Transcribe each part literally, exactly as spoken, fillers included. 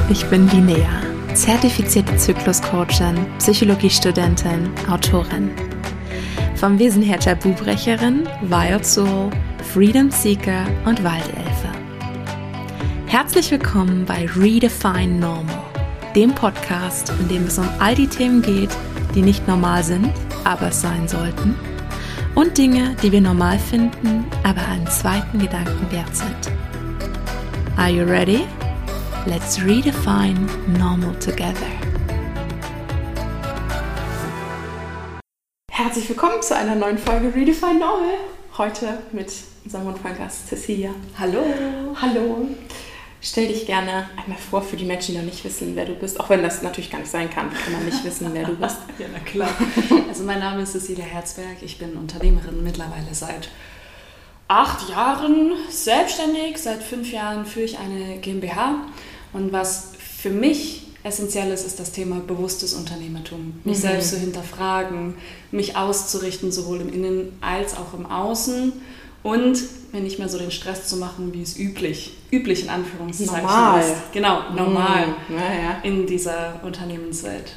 ich bin Linnea, zertifizierte Zykluscoachin, Psychologiestudentin, Autorin. Vom Wesen her Tabubrecherin, Wild Soul, Freedom Seeker und Waldelfe. Herzlich willkommen bei Redefine Normal, dem Podcast, in dem es um all die Themen geht, die nicht normal sind, aber es sein sollten, und Dinge, die wir normal finden, aber einen zweiten Gedanken wert sind. Are you ready? Let's redefine normal together. Herzlich willkommen zu einer neuen Folge Redefine Normal. Heute mit unserem wunderbaren Gast Cecilia. Hallo. Hallo. Stell dich gerne einmal vor für die Menschen, die noch nicht wissen, wer du bist. Auch wenn das natürlich gar nicht sein kann, kann man nicht wissen, wer du bist. Ja, na klar. Also mein Name ist Cecilia Herzberg. Ich bin Unternehmerin mittlerweile seit acht Jahren selbstständig. Seit fünf Jahren führe ich eine GmbH. Und was für mich essentiell ist, ist das Thema bewusstes Unternehmertum. Mich mhm. selbst zu hinterfragen, mich auszurichten, sowohl im Innen als auch im Außen. Und mir nicht mehr so den Stress zu machen, wie es üblich, üblich in Anführungszeichen normal. ist. Genau, normal mm, ja, ja. in dieser Unternehmenswelt.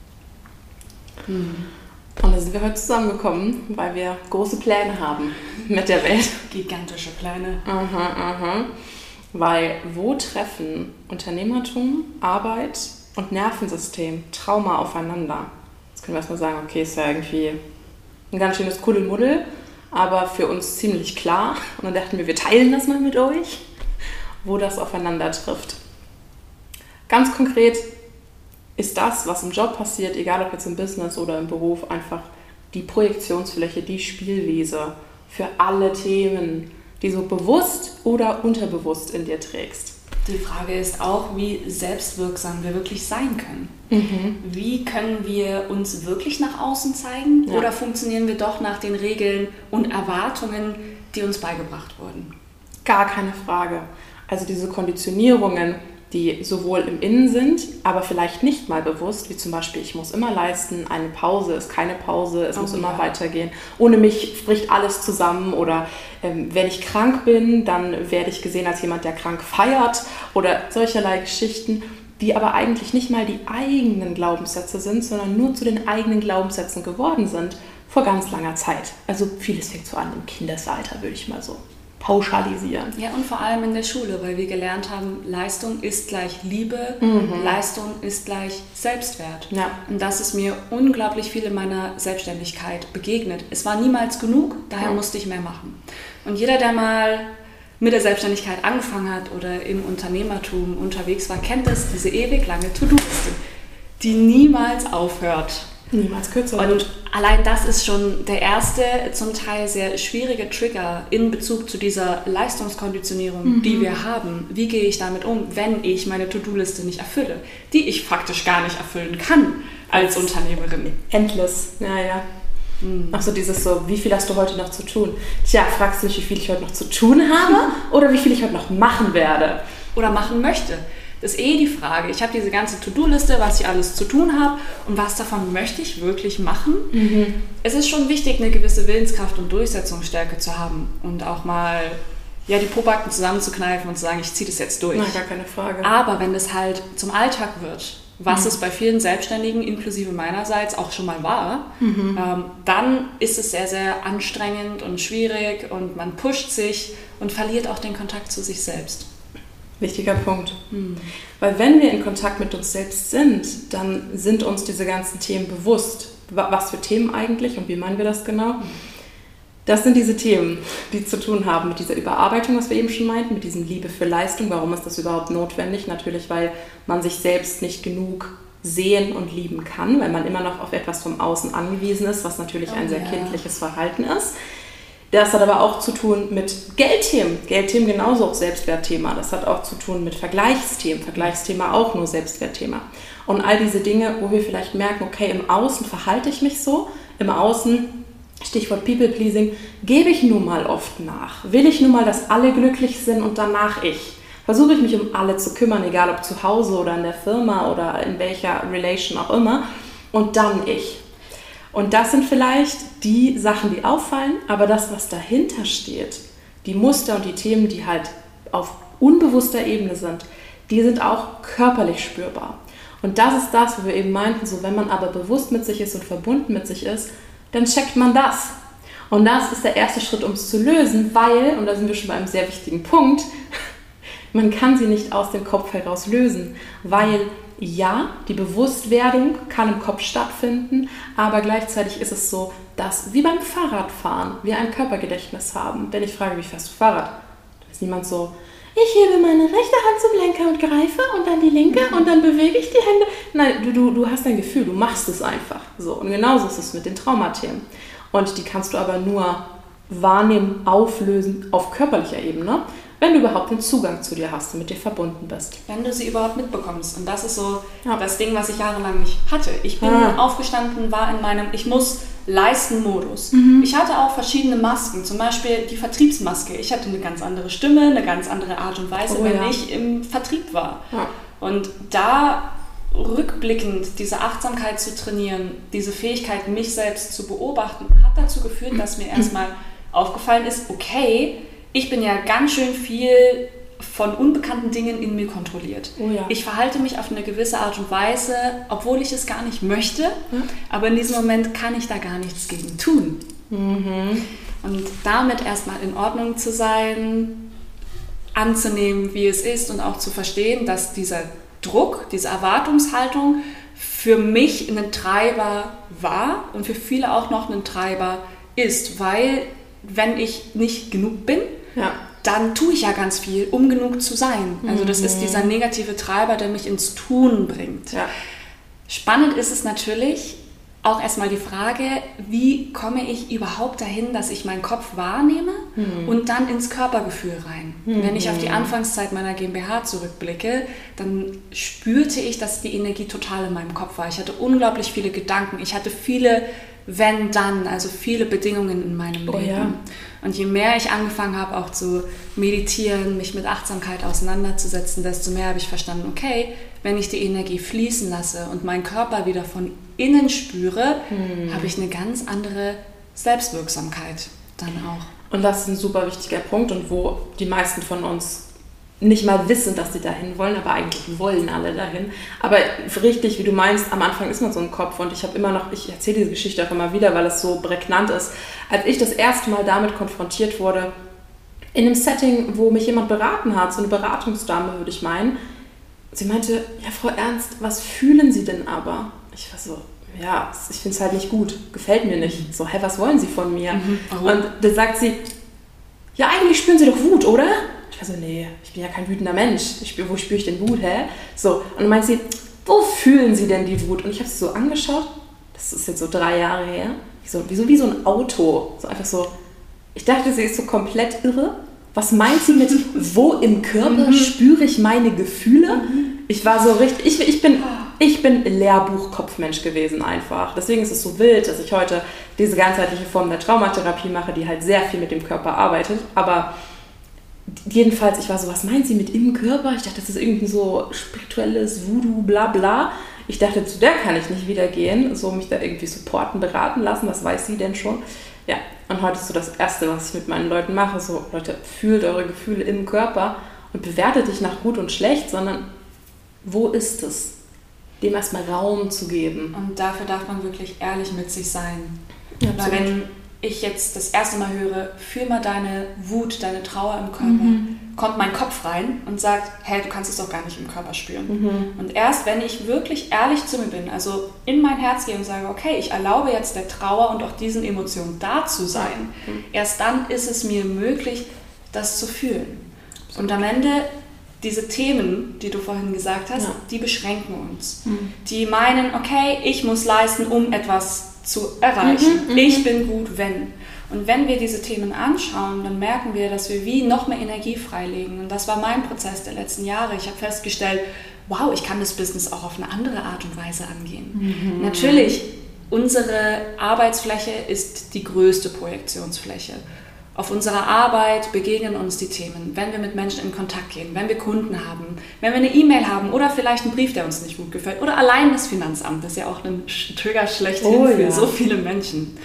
Hm. Und da sind wir heute zusammengekommen, weil wir große Pläne haben mit der Welt. Gigantische Pläne. Aha, aha. Weil wo treffen Unternehmertum, Arbeit und Nervensystem, Trauma aufeinander? Jetzt können wir erstmal sagen, okay, ist ja irgendwie ein ganz schönes Kuddelmuddel, aber für uns ziemlich klar. Und dann dachten wir, wir teilen das mal mit euch, wo das aufeinander trifft. Ganz konkret ist das, was im Job passiert, egal ob jetzt im Business oder im Beruf, einfach die Projektionsfläche, die Spielwiese für alle Themen, die so bewusst oder unterbewusst in dir trägst. Die Frage ist auch, wie selbstwirksam wir wirklich sein können. Mhm. Wie können wir uns wirklich nach außen zeigen? Ja. Oder funktionieren wir doch nach den Regeln und Erwartungen, die uns beigebracht wurden? Gar keine Frage. Also diese Konditionierungen, die sowohl im Innen sind, aber vielleicht nicht mal bewusst, wie zum Beispiel, ich muss immer leisten, eine Pause ist keine Pause, es oh, muss immer ja. weitergehen. Ohne mich spricht alles zusammen oder ähm, wenn ich krank bin, dann werde ich gesehen als jemand, der krank feiert oder solcherlei Geschichten, die aber eigentlich nicht mal die eigenen Glaubenssätze sind, sondern nur zu den eigenen Glaubenssätzen geworden sind vor ganz langer Zeit. Also vieles fängt so an im Kindesalter, würde ich mal so pauschalisieren. Ja, und vor allem in der Schule, weil wir gelernt haben, Leistung ist gleich Liebe, mhm. Leistung ist gleich Selbstwert. Ja. Und das ist mir unglaublich viel in meiner Selbstständigkeit begegnet. Es war niemals genug, daher mhm. musste ich mehr machen. Und jeder, der mal mit der Selbstständigkeit angefangen hat oder im Unternehmertum unterwegs war, kennt es, diese ewig lange To-Do-Liste, die niemals aufhört. Niemals kürzer. Und allein das ist schon der erste, zum Teil sehr schwierige Trigger in Bezug zu dieser Leistungskonditionierung, mhm. die wir haben. Wie gehe ich damit um, wenn ich meine To-Do-Liste nicht erfülle, die ich faktisch gar nicht erfüllen kann als Unternehmerin? Endless, ja, ja. Mhm. Auch so dieses so, wie viel hast du heute noch zu tun? Tja, fragst du mich, wie viel ich heute noch zu tun habe oder wie viel ich heute noch machen werde? Oder machen möchte. Das ist eh die Frage. Ich habe diese ganze To-Do-Liste, was ich alles zu tun habe und was davon möchte ich wirklich machen. Mhm. Es ist schon wichtig, eine gewisse Willenskraft und Durchsetzungsstärke zu haben und auch mal ja, die Pobacken zusammenzukneifen und zu sagen, ich ziehe das jetzt durch. Na, gar keine Frage. Aber wenn das halt zum Alltag wird, was mhm. es bei vielen Selbstständigen, inklusive meinerseits, auch schon mal war, mhm. ähm, dann ist es sehr, sehr anstrengend und schwierig und man pusht sich und verliert auch den Kontakt zu sich selbst. Wichtiger Punkt. Hm. Weil wenn wir in Kontakt mit uns selbst sind, dann sind uns diese ganzen Themen bewusst. Was für Themen eigentlich und wie meinen wir das genau? Das sind diese Themen, die zu tun haben mit dieser Überarbeitung, was wir eben schon meinten, mit diesem Liebe für Leistung. Warum ist das überhaupt notwendig? Natürlich, weil man sich selbst nicht genug sehen und lieben kann, weil man immer noch auf etwas vom Außen angewiesen ist, was natürlich oh, ein sehr ja. kindliches Verhalten ist. Das hat aber auch zu tun mit Geldthemen. Geldthemen genauso auch Selbstwertthema. Das hat auch zu tun mit Vergleichsthemen. Vergleichsthema auch nur Selbstwertthema. Und all diese Dinge, wo wir vielleicht merken, okay, im Außen verhalte ich mich so, im Außen, Stichwort People-Pleasing, gebe ich nun mal oft nach. Will ich nun mal, dass alle glücklich sind und danach ich. Versuche ich mich um alle zu kümmern, egal ob zu Hause oder in der Firma oder in welcher Relation auch immer. Und dann ich. Und das sind vielleicht die Sachen, die auffallen, aber das, was dahinter steht, die Muster und die Themen, die halt auf unbewusster Ebene sind, die sind auch körperlich spürbar. Und das ist das, wo wir eben meinten, so wenn man aber bewusst mit sich ist und verbunden mit sich ist, dann checkt man das. Und das ist der erste Schritt, um es zu lösen, weil, und da sind wir schon bei einem sehr wichtigen Punkt, man kann sie nicht aus dem Kopf heraus lösen, weil ja, die Bewusstwerdung kann im Kopf stattfinden, aber gleichzeitig ist es so, dass, wie beim Fahrradfahren, wir ein Körpergedächtnis haben. Wenn ich frage, wie fährst du Fahrrad? Dann ist niemand so, ich hebe meine rechte Hand zum Lenker und greife und dann die linke und dann bewege ich die Hände. Nein, du, du, du hast ein Gefühl, du machst es einfach. So. Und genauso ist es mit den Traumathemen. Und die kannst du aber nur wahrnehmen, auflösen auf körperlicher Ebene, wenn du überhaupt den Zugang zu dir hast und mit dir verbunden bist. Wenn du sie überhaupt mitbekommst. Und das ist so ja. das Ding, was ich jahrelang nicht hatte. Ich bin ah. aufgestanden, war in meinem Ich muss leisten Modus. Mhm. Ich hatte auch verschiedene Masken, zum Beispiel die Vertriebsmaske. Ich hatte eine ganz andere Stimme, eine ganz andere Art und Weise, oh, wenn ja. ich im Vertrieb war. Ja. Und da rückblickend diese Achtsamkeit zu trainieren, diese Fähigkeit, mich selbst zu beobachten, hat dazu geführt, dass mir erstmal aufgefallen ist, okay, ich bin ja ganz schön viel von unbekannten Dingen in mir kontrolliert. Oh ja. Ich verhalte mich auf eine gewisse Art und Weise, obwohl ich es gar nicht möchte, hm? aber in diesem Moment kann ich da gar nichts gegen tun. Mhm. Und damit erstmal in Ordnung zu sein, anzunehmen, wie es ist und auch zu verstehen, dass dieser Druck, diese Erwartungshaltung für mich ein Treiber war und für viele auch noch ein Treiber ist, weil wenn ich nicht genug bin, ja. dann tue ich ja ganz viel, um genug zu sein. Also das mhm. ist dieser negative Treiber, der mich ins Tun bringt. Ja. Spannend ist es natürlich auch erstmal die Frage, wie komme ich überhaupt dahin, dass ich meinen Kopf wahrnehme mhm. und dann ins Körpergefühl rein. Mhm. Wenn ich auf die Anfangszeit meiner GmbH zurückblicke, dann spürte ich, dass die Energie total in meinem Kopf war. Ich hatte unglaublich viele Gedanken. Ich hatte viele wenn, dann, also viele Bedingungen in meinem oh, Leben. Ja. Und je mehr ich angefangen habe, auch zu meditieren, mich mit Achtsamkeit auseinanderzusetzen, desto mehr habe ich verstanden, okay, wenn ich die Energie fließen lasse und meinen Körper wieder von innen spüre, hm. habe ich eine ganz andere Selbstwirksamkeit dann auch. Und das ist ein super wichtiger Punkt und wo die meisten von uns nicht mal wissen, dass sie dahin wollen, aber eigentlich wollen alle dahin. Aber richtig, wie du meinst, am Anfang ist man so im Kopf und ich habe immer noch, ich erzähle diese Geschichte auch immer wieder, weil es so prägnant ist. Als ich das erste Mal damit konfrontiert wurde, in einem Setting, wo mich jemand beraten hat, so eine Beratungsdame würde ich meinen, sie meinte, ja Frau Ernst, was fühlen Sie denn aber? Ich war so, ja, ich finde es halt nicht gut, gefällt mir nicht. So, hä, was wollen Sie von mir? Mhm, und da sagt sie, ja, eigentlich spüren Sie doch Wut, oder? Ich war so, nee, ich bin ja kein wütender Mensch. Ich spür, wo spüre ich denn Wut, hä? So, und dann meint sie, wo fühlen Sie denn die Wut? Und ich habe sie so angeschaut, das ist jetzt so drei Jahre her, wie so, wie so, wie so ein Auto. So einfach so, ich dachte, sie ist so komplett irre. Was meint sie mit, wo im Körper spüre ich meine Gefühle? Ich war so richtig, ich, ich bin... Ich bin Lehrbuch-Kopfmensch gewesen einfach. Deswegen ist es so wild, dass ich heute diese ganzheitliche Form der Traumatherapie mache, die halt sehr viel mit dem Körper arbeitet. Aber jedenfalls, ich war so, was meint sie mit im Körper? Ich dachte, das ist irgendwie so spirituelles Voodoo, bla bla. Ich dachte, zu der kann ich nicht wieder gehen, so mich da irgendwie supporten, beraten lassen, das weiß sie denn schon. Ja, und heute ist so das Erste, was ich mit meinen Leuten mache, so, Leute, fühlt eure Gefühle im Körper und bewertet nicht nach gut und schlecht, sondern wo ist es? Dem erstmal Raum zu geben. Und dafür darf man wirklich ehrlich mit sich sein. Ja, weil wenn ich jetzt das erste Mal höre, fühl mal deine Wut, deine Trauer im Körper, mhm. kommt mein Kopf rein und sagt, hey, du kannst es doch gar nicht im Körper spüren. Mhm. Und erst wenn ich wirklich ehrlich zu mir bin, also in mein Herz gehe und sage, okay, ich erlaube jetzt der Trauer und auch diesen Emotionen da zu sein, mhm. erst dann ist es mir möglich, das zu fühlen. Absolut. Und am Ende diese Themen, die du vorhin gesagt hast, ja. die beschränken uns. Mhm. Die meinen, okay, ich muss leisten, um etwas zu erreichen. Mhm, ich bin gut, wenn. Und wenn wir diese Themen anschauen, dann merken wir, dass wir wie noch mehr Energie freilegen. Und das war mein Prozess der letzten Jahre. Ich habe festgestellt, wow, ich kann das Business auch auf eine andere Art und Weise angehen. Mhm. Natürlich, unsere Arbeitsfläche ist die größte Projektionsfläche. Auf unserer Arbeit begegnen uns die Themen, wenn wir mit Menschen in Kontakt gehen, wenn wir Kunden haben, wenn wir eine E-Mail haben oder vielleicht einen Brief, der uns nicht gut gefällt oder allein das Finanzamt, das ist ja auch ein Trigger schlechthin oh, für ja. so viele Menschen.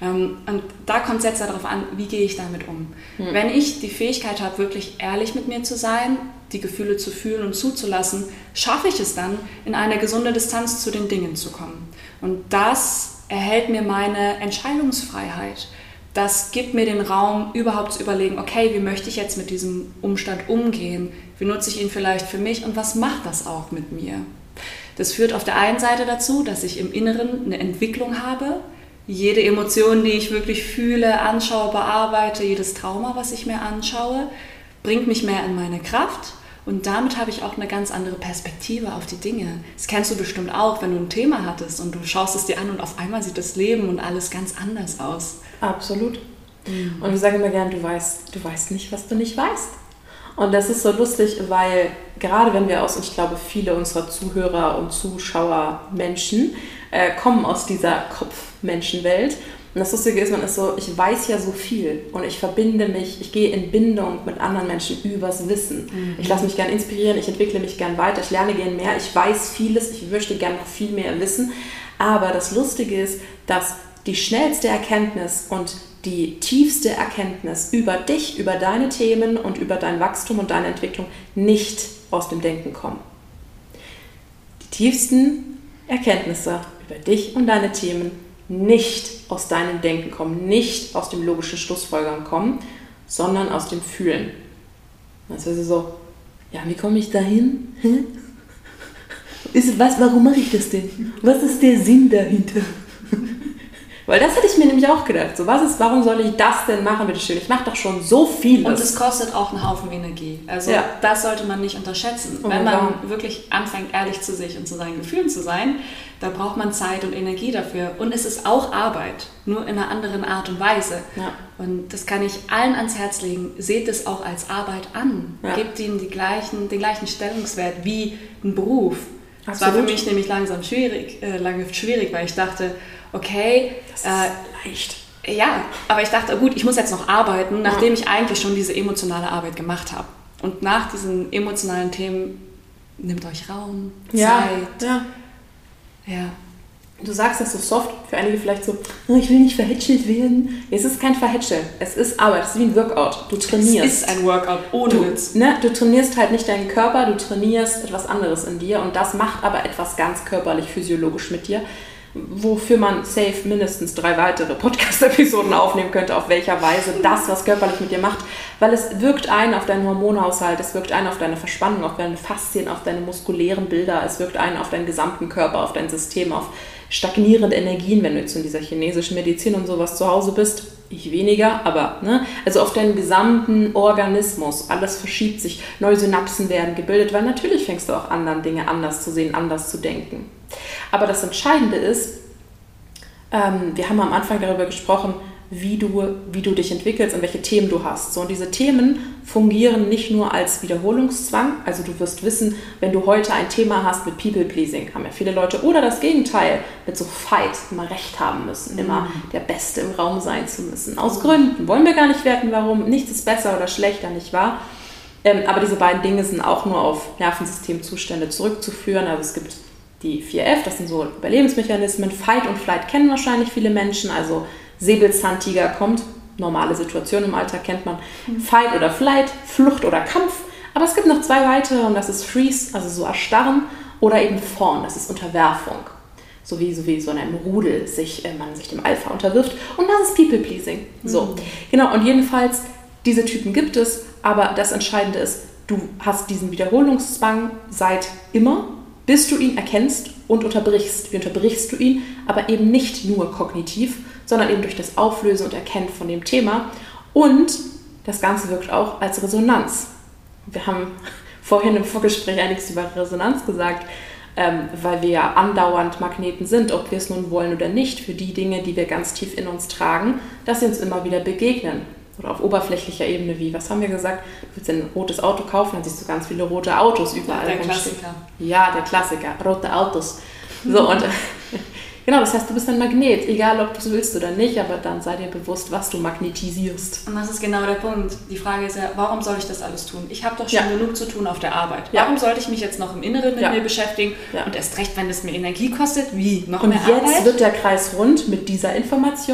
Und da kommt es jetzt darauf an, wie gehe ich damit um. Mhm. Wenn ich die Fähigkeit habe, wirklich ehrlich mit mir zu sein, die Gefühle zu fühlen und zuzulassen, schaffe ich es dann, in eine gesunde Distanz zu den Dingen zu kommen. Und das erhält mir meine Entscheidungsfreiheit. Das gibt mir den Raum, überhaupt zu überlegen, okay, wie möchte ich jetzt mit diesem Umstand umgehen? Wie nutze ich ihn vielleicht für mich und was macht das auch mit mir? Das führt auf der einen Seite dazu, dass ich im Inneren eine Entwicklung habe. Jede Emotion, die ich wirklich fühle, anschaue, bearbeite, jedes Trauma, was ich mir anschaue, bringt mich mehr in meine Kraft. Und damit habe ich auch eine ganz andere Perspektive auf die Dinge. Das kennst du bestimmt auch, wenn du ein Thema hattest und du schaust es dir an und auf einmal sieht das Leben und alles ganz anders aus. Absolut. Mhm. Und wir sagen immer gerne, du weißt, du weißt nicht, was du nicht weißt. Und das ist so lustig, weil gerade wenn wir aus, und ich glaube, viele unserer Zuhörer und Zuschauer Menschen äh, kommen aus dieser Kopfmenschenwelt. Und das Lustige ist, man ist so, ich weiß ja so viel und ich verbinde mich, ich gehe in Bindung mit anderen Menschen übers Wissen. Mhm. Ich lasse mich gern inspirieren, ich entwickle mich gern weiter, ich lerne gern mehr, ich weiß vieles, ich möchte gern noch viel mehr wissen. Aber das Lustige ist, dass die schnellste Erkenntnis und die tiefste Erkenntnis über dich, über deine Themen und über dein Wachstum und deine Entwicklung nicht aus dem Denken kommen. Die tiefsten Erkenntnisse über dich und deine Themen nicht aus deinem Denken kommen, nicht aus dem logischen Schlussfolgern kommen, sondern aus dem Fühlen. Das ist so, ja, wie komme ich dahin? Hä? Ist, was, warum mache ich das denn? Was ist der Sinn dahinter? Weil das hätte ich mir nämlich auch gedacht. So, was ist, warum soll ich das denn machen, bitteschön? Ich mache doch schon so vieles. Und es kostet auch einen Haufen Energie. Also ja. Das sollte man nicht unterschätzen. Oh, wenn man wow. wirklich anfängt, ehrlich zu sich und zu seinen Gefühlen zu sein, da braucht man Zeit und Energie dafür. Und es ist auch Arbeit, nur in einer anderen Art und Weise. Ja. Und das kann ich allen ans Herz legen. Seht es auch als Arbeit an. Ja. Gebt ihnen die gleichen, den gleichen Stellungswert wie ein Beruf. Das war für mich nämlich langsam schwierig, äh, lange schwierig, weil ich dachte, okay, das ist äh, leicht. Ja, aber ich dachte, gut, ich muss jetzt noch arbeiten, nachdem ich eigentlich schon diese emotionale Arbeit gemacht habe. Und nach diesen emotionalen Themen, nehmt euch Raum, ja, Zeit. Ja. Ja. Du sagst das so soft, für einige vielleicht so, oh, ich will nicht verhätschelt werden. Es ist kein Verhätscheln, es ist Arbeit, es ist wie ein Workout. Du trainierst. Es ist ein Workout, ohne du, Witz. Ne, du trainierst halt nicht deinen Körper, du trainierst etwas anderes in dir und das macht aber etwas ganz körperlich, physiologisch mit dir, wofür man safe mindestens drei weitere Podcast-Episoden aufnehmen könnte, auf welcher Weise das, was körperlich mit dir macht, weil es wirkt ein auf deinen Hormonhaushalt, es wirkt ein auf deine Verspannung, auf deine Faszien, auf deine muskulären Bilder, es wirkt ein auf deinen gesamten Körper, auf dein System, auf stagnierende Energien, wenn du jetzt in dieser chinesischen Medizin und sowas zu Hause bist, ich weniger, aber ne, also auf deinen gesamten Organismus, alles verschiebt sich, neue Synapsen werden gebildet, weil natürlich fängst du auch an, dann Dinge anders zu sehen, anders zu denken. Aber das Entscheidende ist, ähm, wir haben am Anfang darüber gesprochen, wie du, wie du dich entwickelst und welche Themen du hast. So, und diese Themen fungieren nicht nur als Wiederholungszwang, also du wirst wissen, wenn du heute ein Thema hast mit People-Pleasing, haben ja viele Leute, oder das Gegenteil, mit so Fight, immer Recht haben müssen, immer mhm. der Beste im Raum sein zu müssen. Aus Gründen, wollen wir gar nicht werten, warum, nichts ist besser oder schlechter, nicht wahr? Ähm, aber diese beiden Dinge sind auch nur auf Nervensystemzustände zurückzuführen, also es gibt die vier F, das sind so Überlebensmechanismen, Fight und Flight kennen wahrscheinlich viele Menschen, also Säbelzahntiger kommt, normale Situation im Alltag kennt man, Fight oder Flight, Flucht oder Kampf, aber es gibt noch zwei weitere und das ist Freeze, also so erstarren, oder eben Fawn, das ist Unterwerfung, so wie, so wie so in einem Rudel sich, äh, man sich dem Alpha unterwirft und das ist People-Pleasing. So, mhm. Genau, und jedenfalls, diese Typen gibt es, aber das Entscheidende ist, du hast diesen Wiederholungszwang seit immer, bis du ihn erkennst und unterbrichst. Wie unterbrichst du ihn? Aber eben nicht nur kognitiv, sondern eben durch das Auflösen und Erkennen von dem Thema. Und das Ganze wirkt auch als Resonanz. Wir haben vorhin im Vorgespräch einiges über Resonanz gesagt, ähm, weil wir ja andauernd Magneten sind, ob wir es nun wollen oder nicht, für die Dinge, die wir ganz tief in uns tragen, dass sie uns immer wieder begegnen. Oder auf oberflächlicher Ebene wie, was haben wir gesagt? Du willst ein rotes Auto kaufen, dann siehst du ganz viele rote Autos überall. Der Klassiker. Ja, der Klassiker, rote Autos. So, und genau, das heißt, du bist ein Magnet, egal ob du es willst oder nicht, aber dann sei dir bewusst, was du magnetisierst. Und das ist genau der Punkt. Die Frage ist ja, warum soll ich das alles tun? Ich habe doch schon ja. genug zu tun auf der Arbeit. Ja. Warum sollte ich mich jetzt noch im Inneren mit ja. mir beschäftigen? Ja. Und erst recht, wenn es mir Energie kostet, wie? Noch und mehr Arbeit? Und jetzt wird der Kreis rund mit dieser Information.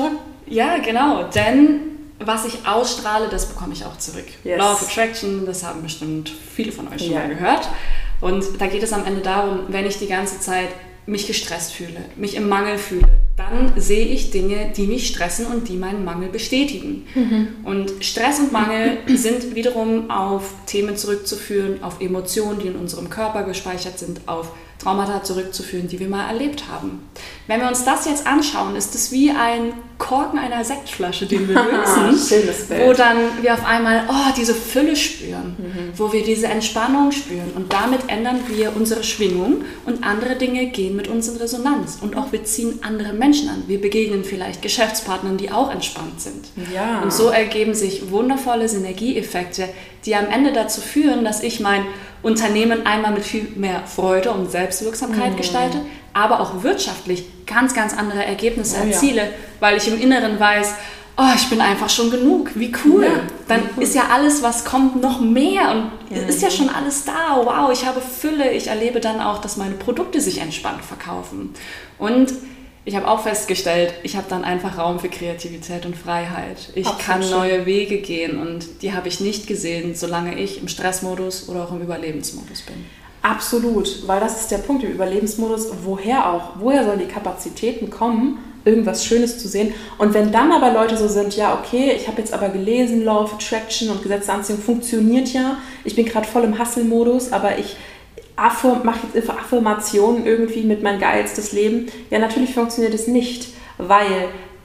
Ja, genau, denn was ich ausstrahle, das bekomme ich auch zurück. Yes. Law of Attraction, das haben bestimmt viele von euch schon yeah. mal gehört. Und da geht es am Ende darum, wenn ich die ganze Zeit mich gestresst fühle, mich im Mangel fühle, dann sehe ich Dinge, die mich stressen und die meinen Mangel bestätigen. Mhm. Und Stress und Mangel sind wiederum auf Themen zurückzuführen, auf Emotionen, die in unserem Körper gespeichert sind, auf Traumata zurückzuführen, die wir mal erlebt haben. Wenn wir uns das jetzt anschauen, ist es wie ein Korken einer Sektflasche, den wir lösen, wo dann wir auf einmal oh, diese Fülle spüren, mhm. wo wir diese Entspannung spüren und damit ändern wir unsere Schwingung und andere Dinge gehen mit uns in Resonanz und auch wir ziehen andere Menschen an. Wir begegnen vielleicht Geschäftspartnern, die auch entspannt sind. Ja. Und so ergeben sich wundervolle Synergieeffekte, die am Ende dazu führen, dass ich mein Unternehmen einmal mit viel mehr Freude und Selbstwirksamkeit mhm. gestalte, aber auch wirtschaftlich ganz, ganz andere Ergebnisse oh, erziele, ja. weil ich im Inneren weiß, oh, ich bin einfach schon genug, wie cool. Ja, dann cool. ist ja alles, was kommt, noch mehr und ja. ist ja schon alles da. Wow, ich habe Fülle. Ich erlebe dann auch, dass meine Produkte sich entspannt verkaufen. Und ich habe auch festgestellt, ich habe dann einfach Raum für Kreativität und Freiheit. Ich Absolut kann neue schön. Wege gehen und die habe ich nicht gesehen, solange ich im Stressmodus oder auch im Überlebensmodus bin. Absolut, weil das ist der Punkt im Überlebensmodus. Woher auch? Woher sollen die Kapazitäten kommen, irgendwas Schönes zu sehen? Und wenn dann aber Leute so sind, ja okay, ich habe jetzt aber gelesen, Law of Attraction und Gesetz der Anziehung funktioniert ja, ich bin gerade voll im Hustle-Modus, aber ich mache jetzt Affirmationen irgendwie mit mein geilstes Leben. Ja, natürlich funktioniert es nicht, weil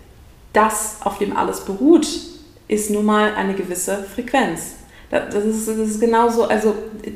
das, auf dem alles beruht, ist nun mal eine gewisse Frequenz. Das ist, das ist genauso, also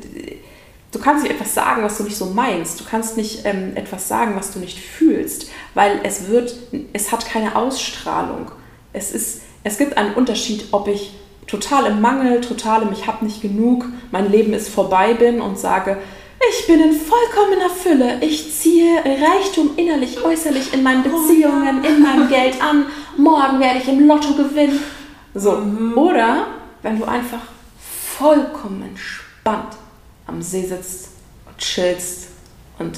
du kannst nicht etwas sagen, was du nicht so meinst. Du kannst nicht ähm, etwas sagen, was du nicht fühlst, weil es wird, es hat keine Ausstrahlung. Es ist, es gibt einen Unterschied, ob ich total im Mangel, total im Ich habe nicht genug, mein Leben ist vorbei bin und sage, ich bin in vollkommener Fülle. Ich ziehe Reichtum innerlich, äußerlich in meinen Beziehungen, in meinem Geld an. Morgen werde ich im Lotto gewinnen. So. Mhm. Oder wenn du einfach vollkommen entspannt am See sitzt und chillst und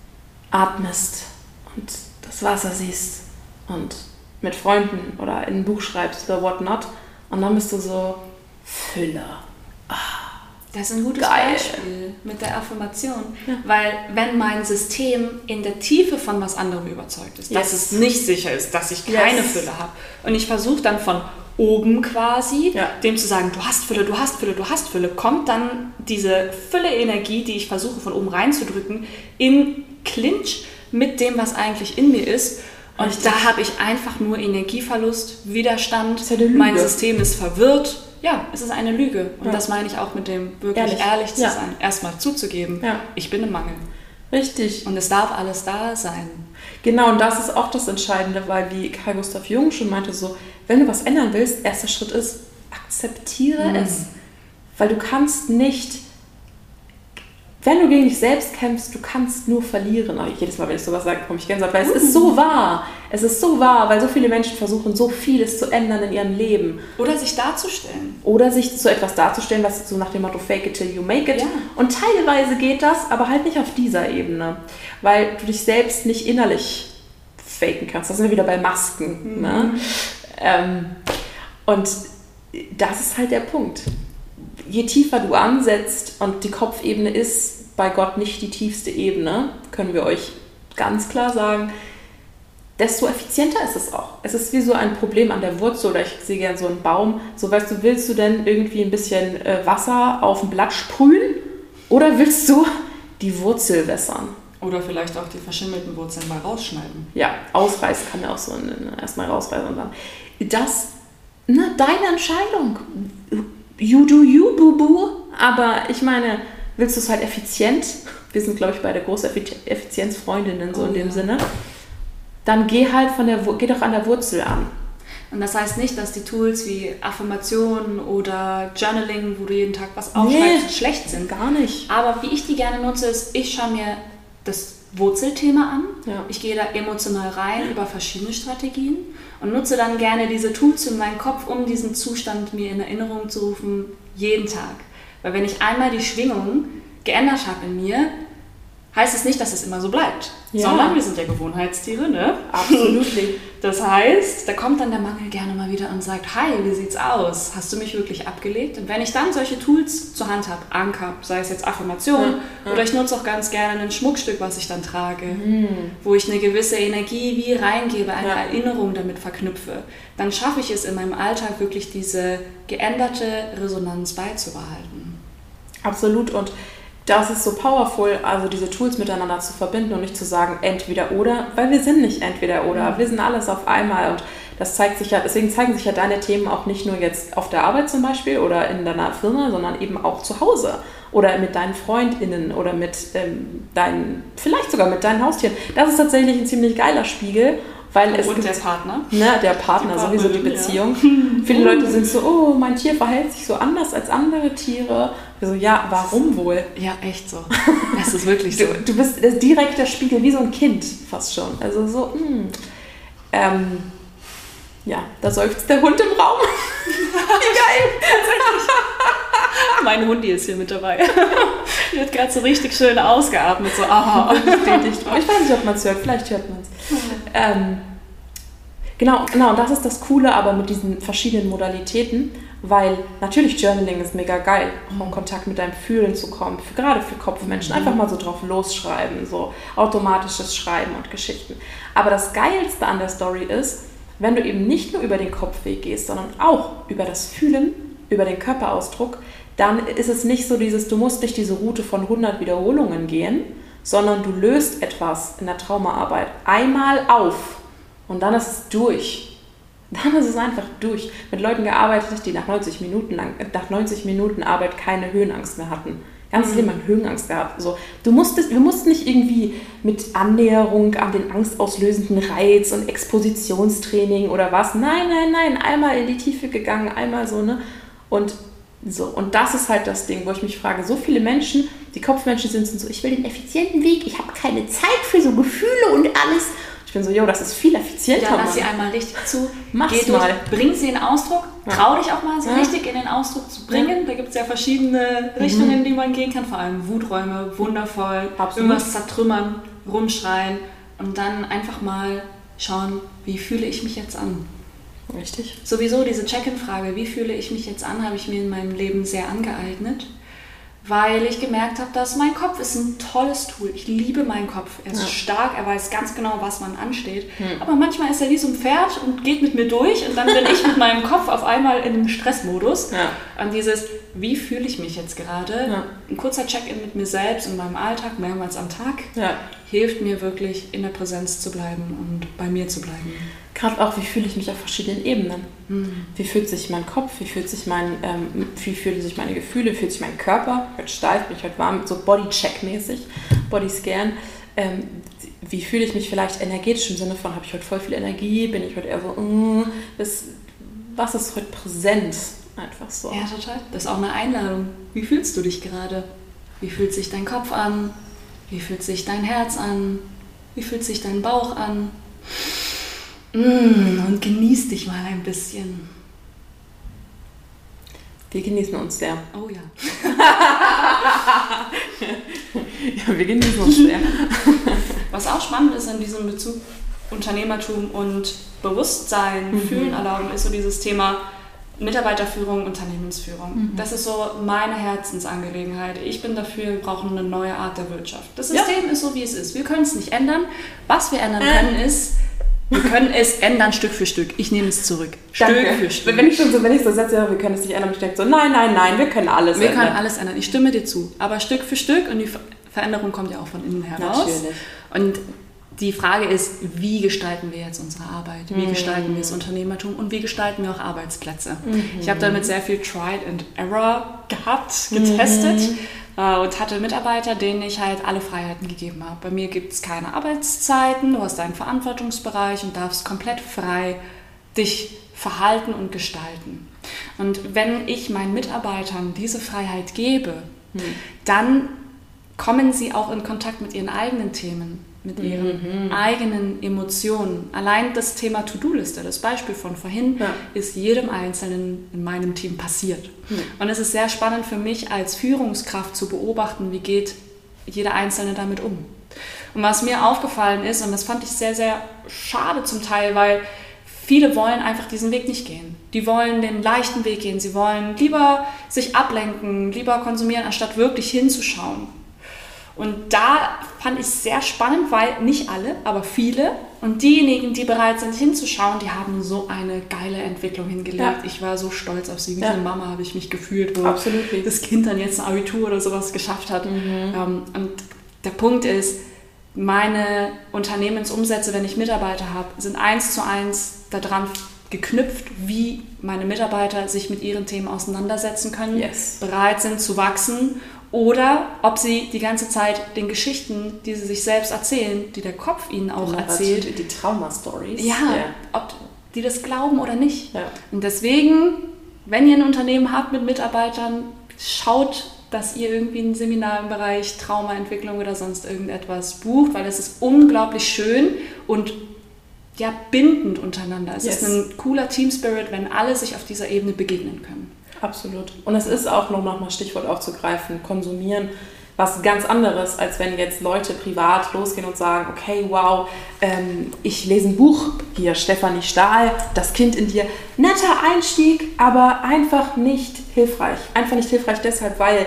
atmest und das Wasser siehst und mit Freunden oder in ein Buch schreibst oder whatnot und dann bist du so Fülle. Ah. Das ist ein gutes Geil. Beispiel mit der Affirmation, ja. weil wenn mein System in der Tiefe von was anderem überzeugt ist, yes. dass es nicht sicher ist, dass ich keine yes. Fülle habe und ich versuche dann von oben quasi, ja. dem zu sagen, du hast Fülle, du hast Fülle, du hast Fülle, kommt dann diese Fülle-Energie, die ich versuche von oben reinzudrücken, in Clinch mit dem, was eigentlich in mir ist. Und Richtig. Da habe ich einfach nur Energieverlust, Widerstand, ja mein System ist verwirrt. Ja, es ist eine Lüge. Und ja. das meine ich auch mit dem wirklich ehrlich, ehrlich zu ja. sein. Erstmal zuzugeben, ja. ich bin im Mangel. Richtig. Und es darf alles da sein. Genau, und das ist auch das Entscheidende, weil wie Carl Gustav Jung schon meinte, so, wenn du was ändern willst, erster Schritt ist, akzeptiere mhm. es. Weil du kannst nicht, wenn du gegen dich selbst kämpfst, du kannst nur verlieren. Aber jedes Mal, wenn ich sowas sage, komme ich Gänsehaut, weil mhm. es ist so wahr. Es ist so wahr, weil so viele Menschen versuchen, so vieles zu ändern in ihrem Leben. Oder sich darzustellen. Oder sich zu etwas darzustellen, was so nach dem Motto fake it till you make it. Ja. Und teilweise geht das, aber halt nicht auf dieser Ebene. Weil du dich selbst nicht innerlich faken kannst. Das sind wir wieder bei Masken. Mhm. Ne? Ähm, und das ist halt der Punkt. Je tiefer du ansetzt und die Kopfebene ist bei Gott nicht die tiefste Ebene, können wir euch ganz klar sagen, desto effizienter ist es auch. Es ist wie so ein Problem an der Wurzel oder ich sehe gerne so einen Baum. So, weißt du, willst du denn irgendwie ein bisschen äh, Wasser auf ein Blatt sprühen oder willst du die Wurzel wässern? Oder vielleicht auch die verschimmelten Wurzeln mal rausschneiden. Ja, ausreißen kann ja auch so erstmal rausreißen und dann. Das, ne, deine Entscheidung. You do you, boo-boo. Aber ich meine, willst du es halt effizient? Wir sind, glaube ich, beide große Effizienzfreundinnen, so oh, in dem ja. Sinne. Dann geh halt von der, geh doch an der Wurzel an. Und das heißt nicht, dass die Tools wie Affirmationen oder Journaling, wo du jeden Tag was aufschreibst, nee, schlecht sind. Gar nicht. Aber wie ich die gerne nutze, ist, ich schaue mir das Wurzelthema an. Ja. Ich gehe da emotional rein über verschiedene Strategien und nutze dann gerne diese Tools in meinem Kopf, um diesen Zustand mir in Erinnerung zu rufen, jeden Tag. Weil wenn ich einmal die Schwingung geändert habe in mir, heißt es nicht, dass es immer so bleibt, ja. sondern wir sind ja Gewohnheitstiere, ne? Absolut. Das heißt, da kommt dann der Mangel gerne mal wieder und sagt, hi, wie sieht's aus? Hast du mich wirklich abgelegt? Und wenn ich dann solche Tools zur Hand habe, Anker, sei es jetzt Affirmation, ja, ja. oder ich nutze auch ganz gerne ein Schmuckstück, was ich dann trage, mhm. wo ich eine gewisse Energie wie reingebe, eine ja. Erinnerung damit verknüpfe, dann schaffe ich es in meinem Alltag wirklich diese geänderte Resonanz beizubehalten. Absolut, und das ist so powerful, also diese Tools miteinander zu verbinden und nicht zu sagen entweder oder, weil wir sind nicht entweder oder, wir sind alles auf einmal, und das zeigt sich ja, deswegen zeigen sich ja deine Themen auch nicht nur jetzt auf der Arbeit zum Beispiel oder in deiner Firma, sondern eben auch zu Hause oder mit deinen FreundInnen oder mit ähm, deinen, vielleicht sogar mit deinen Haustieren. Das ist tatsächlich ein ziemlich geiler Spiegel. Weil es und gibt, der Partner. Ne, der Partner, die sowieso die Beziehung. Ja. Viele Leute sind so, oh, mein Tier verhält sich so anders als andere Tiere. Wir so, ja, warum wohl? Ja, echt so. Das ist wirklich so. Du, du bist das direkt der Spiegel, wie so ein Kind fast schon. Also so, mh. Ähm, ja, da seufzt der Hund im Raum. Wie geil. Tatsächlich. Mein Hundi ist hier mit dabei. Die hat gerade so richtig schön ausgeatmet, so aha. Ich weiß nicht, ob man es hört, vielleicht hört man es. Ähm, genau, genau, und das ist das Coole aber mit diesen verschiedenen Modalitäten, weil natürlich Journaling ist mega geil, um in Kontakt mit deinem Fühlen zu kommen, für, gerade für Kopfmenschen, einfach mal so drauf losschreiben, so automatisches Schreiben und Geschichten. Aber das Geilste an der Story ist, wenn du eben nicht nur über den Kopfweg gehst, sondern auch über das Fühlen, über den Körperausdruck, dann ist es nicht so dieses, du musst nicht diese Route von hundert Wiederholungen gehen, sondern du löst etwas in der Traumaarbeit einmal auf und dann ist es durch. Dann ist es einfach durch. Mit Leuten gearbeitet, die nach neunzig Minuten lang, nach neunzig Minuten Arbeit keine Höhenangst mehr hatten. Ganz Leben an Höhenangst gehabt. So, du musstest, wir mussten nicht irgendwie mit Annäherung an den angstauslösenden Reiz und Expositionstraining oder was. Nein, nein, nein. Einmal in die Tiefe gegangen, einmal so, ne? Und so, und das ist halt das Ding, wo ich mich frage, so viele Menschen, die Kopfmenschen sind, sind so, ich will den effizienten Weg, ich habe keine Zeit für so Gefühle und alles. Ich bin so, jo, das ist viel effizienter. Ja, lass sie einmal richtig zu. Mach's Geh mal. Durch, bring sie in Ausdruck, ja. Trau dich auch mal so ja. richtig in den Ausdruck zu bringen. Ja. Da gibt es ja verschiedene Richtungen, mhm. die man gehen kann, vor allem Wuträume, wundervoll, Absolut. Irgendwas zertrümmern, rumschreien und dann einfach mal schauen, wie fühle ich mich jetzt an. Richtig. Sowieso diese Check-in-Frage, wie fühle ich mich jetzt an, habe ich mir in meinem Leben sehr angeeignet, weil ich gemerkt habe, dass mein Kopf ist ein tolles Tool. Ich liebe meinen Kopf. Er ist ja. stark, er weiß ganz genau, was man ansteht. Hm. Aber manchmal ist er wie so ein Pferd und geht mit mir durch und dann bin ich mit meinem Kopf auf einmal in einem Stressmodus. Ja. An dieses, wie fühle ich mich jetzt gerade? Ja. Ein kurzer Check-in mit mir selbst in meinem Alltag, mehrmals am Tag, ja. hilft mir wirklich, in der Präsenz zu bleiben und bei mir zu bleiben. Gerade auch, wie fühle ich mich auf verschiedenen Ebenen? Mhm. Wie fühlt sich mein Kopf? Wie fühlt sich mein, ähm, wie fühlen sich meine Gefühle? Wie fühlt sich mein Körper? Ich werde steif, bin ich heute warm, so Bodycheck-mäßig, Bodyscan. Ähm, wie fühle ich mich vielleicht energetisch im Sinne von, habe ich heute voll viel Energie? Bin ich heute eher so, mm, das, was ist heute präsent? Einfach so. Ja, total. Das ist auch eine Einladung. Wie fühlst du dich gerade? Wie fühlt sich dein Kopf an? Wie fühlt sich dein Herz an? Wie fühlt sich dein Bauch an? Mm, und genieß dich mal ein bisschen. Wir genießen uns sehr. Oh ja. Ja, wir genießen uns sehr. Was auch spannend ist in diesem Bezug Unternehmertum und Bewusstsein, mhm. Fühlen erlauben, ist so dieses Thema Mitarbeiterführung, Unternehmensführung. Mhm. Das ist so meine Herzensangelegenheit. Ich bin dafür, wir brauchen eine neue Art der Wirtschaft. Das System ja. ist so, wie es ist. Wir können es nicht ändern. Was wir ändern können, äh. ist, wir können es ändern Stück für Stück. Ich nehme es zurück. Danke. Stück für Stück. Wenn ich schon so, wenn ich so setze, wir können es nicht ändern, ich denke so, nein, nein, nein, wir können alles wir ändern. Wir können alles ändern. Ich stimme dir zu. Aber Stück für Stück und die Veränderung kommt ja auch von innen heraus. Natürlich. Und die Frage ist, wie gestalten wir jetzt unsere Arbeit? Wie mhm. gestalten wir das Unternehmertum? Und wie gestalten wir auch Arbeitsplätze? Mhm. Ich habe damit sehr viel Trial and Error gehabt, getestet. Mhm. Und hatte Mitarbeiter, denen ich halt alle Freiheiten gegeben habe. Bei mir gibt es keine Arbeitszeiten, du hast deinen Verantwortungsbereich und darfst komplett frei dich verhalten und gestalten. Und wenn ich meinen Mitarbeitern diese Freiheit gebe, hm. dann kommen sie auch in Kontakt mit ihren eigenen Themen, mit ihren mhm. eigenen Emotionen. Allein das Thema To-Do-Liste, das Beispiel von vorhin, ja. ist jedem Einzelnen in meinem Team passiert. Mhm. Und es ist sehr spannend für mich als Führungskraft zu beobachten, wie geht jeder Einzelne damit um? Und was mir aufgefallen ist, und das fand ich sehr, sehr schade zum Teil, weil viele wollen einfach diesen Weg nicht gehen. Die wollen den leichten Weg gehen. Sie wollen lieber sich ablenken, lieber konsumieren, anstatt wirklich hinzuschauen. Und da fand ich es sehr spannend, weil nicht alle, aber viele und diejenigen, die bereit sind hinzuschauen, die haben so eine geile Entwicklung hingelegt. Ja. Ich war so stolz auf sie. Wie ja. eine Mama habe ich mich gefühlt, wo Absolut. das Kind dann jetzt ein Abitur oder sowas geschafft hat. Mhm. Und der Punkt ist, meine Unternehmensumsätze, wenn ich Mitarbeiter habe, sind eins zu eins daran geknüpft, wie meine Mitarbeiter sich mit ihren Themen auseinandersetzen können, yes. bereit sind zu wachsen oder ob sie die ganze Zeit den Geschichten, die sie sich selbst erzählen, die der Kopf ihnen auch erzählt. Die, die Trauma-Stories. Ja, yeah. ob die das glauben oder nicht. Ja. Und deswegen, wenn ihr ein Unternehmen habt mit Mitarbeitern, schaut, dass ihr irgendwie ein Seminar im Bereich Traumaentwicklung oder sonst irgendetwas bucht, weil es ist unglaublich schön und ja, bindend untereinander. Es yes. ist ein cooler Team-Spirit, wenn alle sich auf dieser Ebene begegnen können. Absolut. Und es ist auch, noch mal Stichwort aufzugreifen, konsumieren, was ganz anderes, als wenn jetzt Leute privat losgehen und sagen, okay, wow, ähm, ich lese ein Buch, hier Stefanie Stahl, Das Kind in dir. Netter Einstieg, aber einfach nicht hilfreich. Einfach nicht hilfreich deshalb, weil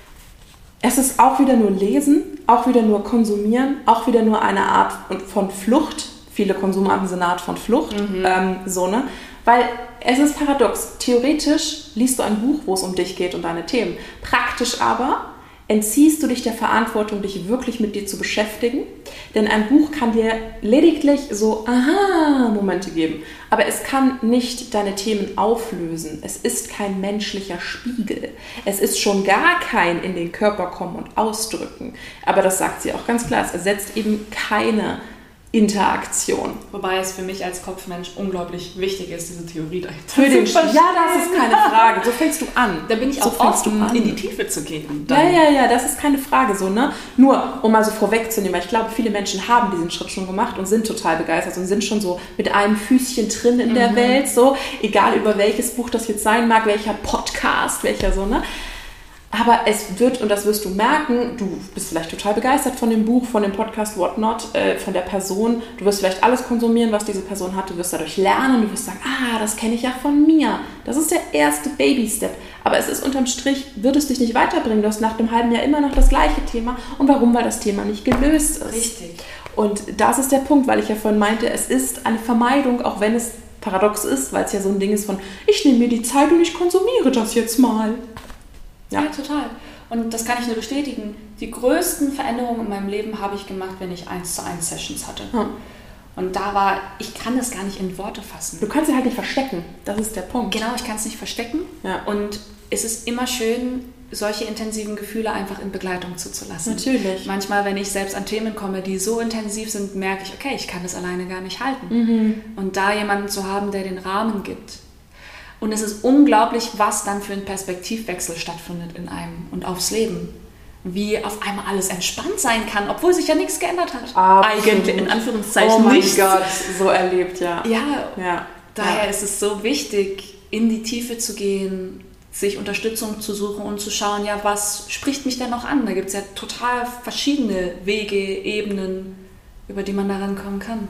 es ist auch wieder nur Lesen, auch wieder nur Konsumieren, auch wieder nur eine Art von Flucht. Viele Konsumarten sind eine Art von Flucht, mhm. ähm, so, ne? Weil es ist paradox. Theoretisch liest du ein Buch, wo es um dich geht und deine Themen. Praktisch aber entziehst du dich der Verantwortung, dich wirklich mit dir zu beschäftigen. Denn ein Buch kann dir lediglich so Aha-Momente geben. Aber es kann nicht deine Themen auflösen. Es ist kein menschlicher Spiegel. Es ist schon gar kein in den Körper kommen und ausdrücken. Aber das sagt sie auch ganz klar. Es ersetzt eben keine Interaktion. Wobei es für mich als Kopfmensch unglaublich wichtig ist, diese Theorie dahinter für den zu verstehen. Ja, das ist keine Frage. So fängst du an. Da bin ich so auch offen, in die Tiefe zu gehen. Dann. Ja, ja, ja, das ist keine Frage so, ne? Nur, um mal so vorwegzunehmen, weil ich glaube, viele Menschen haben diesen Schritt schon gemacht und sind total begeistert und sind schon so mit einem Füßchen drin in mhm. der Welt, so, egal über welches Buch das jetzt sein mag, welcher Podcast, welcher so, ne? Aber es wird, und das wirst du merken, du bist vielleicht total begeistert von dem Buch, von dem Podcast, whatnot, äh, von der Person. Du wirst vielleicht alles konsumieren, was diese Person hat. Du wirst dadurch lernen. Du wirst sagen, ah, das kenne ich ja von mir. Das ist der erste Baby-Step. Aber es ist unterm Strich, wird es dich nicht weiterbringen. Du hast nach einem halben Jahr immer noch das gleiche Thema. Und warum? Weil das Thema nicht gelöst ist. Richtig. Und das ist der Punkt, weil ich ja vorhin meinte, es ist eine Vermeidung, auch wenn es paradox ist, weil es ja so ein Ding ist von, ich nehme mir die Zeit und ich konsumiere das jetzt mal. Ja. ja, total. Und das kann ich nur bestätigen. Die größten Veränderungen in meinem Leben habe ich gemacht, wenn ich eins zu eins Sessions hatte. Hm. Und da war, ich kann das gar nicht in Worte fassen. Du kannst sie halt nicht verstecken. Das ist der Punkt. Genau, ich kann es nicht verstecken. Ja. Und es ist immer schön, solche intensiven Gefühle einfach in Begleitung zuzulassen. Natürlich. Manchmal, wenn ich selbst an Themen komme, die so intensiv sind, merke ich, okay, ich kann das alleine gar nicht halten. Mhm. Und da jemanden zu haben, der den Rahmen gibt. Und es ist unglaublich, was dann für ein Perspektivwechsel stattfindet in einem und aufs Leben. Wie auf einmal alles entspannt sein kann, obwohl sich ja nichts geändert hat. Absolut. Eigentlich, in Anführungszeichen, oh mein nichts. Gott, so erlebt, ja. Ja, ja. daher ja. ist es so wichtig, in die Tiefe zu gehen, sich Unterstützung zu suchen und zu schauen, ja, was spricht mich denn noch an? Da gibt es ja total verschiedene Wege, Ebenen, über die man da rankommen kann.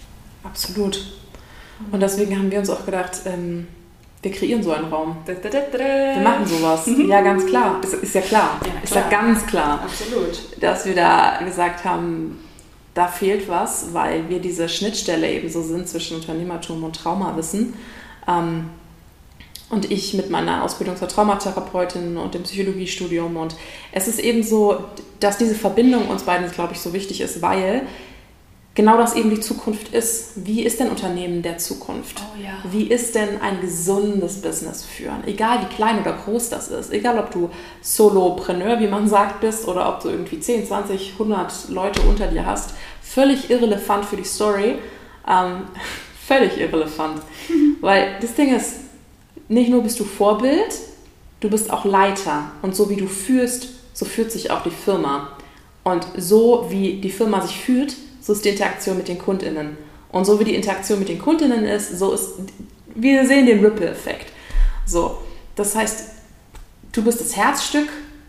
Absolut. Und deswegen haben wir uns auch gedacht, ähm, wir kreieren so einen Raum. Wir machen sowas. Ja, ganz klar. Ist, ist ja klar. Ja, ist ja ganz klar. Absolut. Dass wir da gesagt haben, da fehlt was, weil wir diese Schnittstelle eben so sind zwischen Unternehmertum und Traumawissen. Ähm, und ich mit meiner Ausbildung zur Traumatherapeutin und dem Psychologiestudium. Und es ist eben so, dass diese Verbindung uns beiden, glaube ich, so wichtig ist, weil genau das eben die Zukunft ist. Wie ist denn Unternehmen der Zukunft? Oh ja. Wie ist denn ein gesundes Business führen? Egal wie klein oder groß das ist. Egal ob du Solopreneur, wie man sagt, bist oder ob du irgendwie zehn, zwanzig, hundert Leute unter dir hast. Völlig irrelevant für die Story. Ähm, völlig irrelevant. Weil das Ding ist, nicht nur bist du Vorbild, du bist auch Leiter. Und so wie du führst, so führt sich auch die Firma. Und so wie die Firma sich führt, so ist die Interaktion mit den KundInnen. Und so wie die Interaktion mit den KundInnen ist, so ist, wir sehen den Ripple-Effekt. So, das heißt, du bist das Herzstück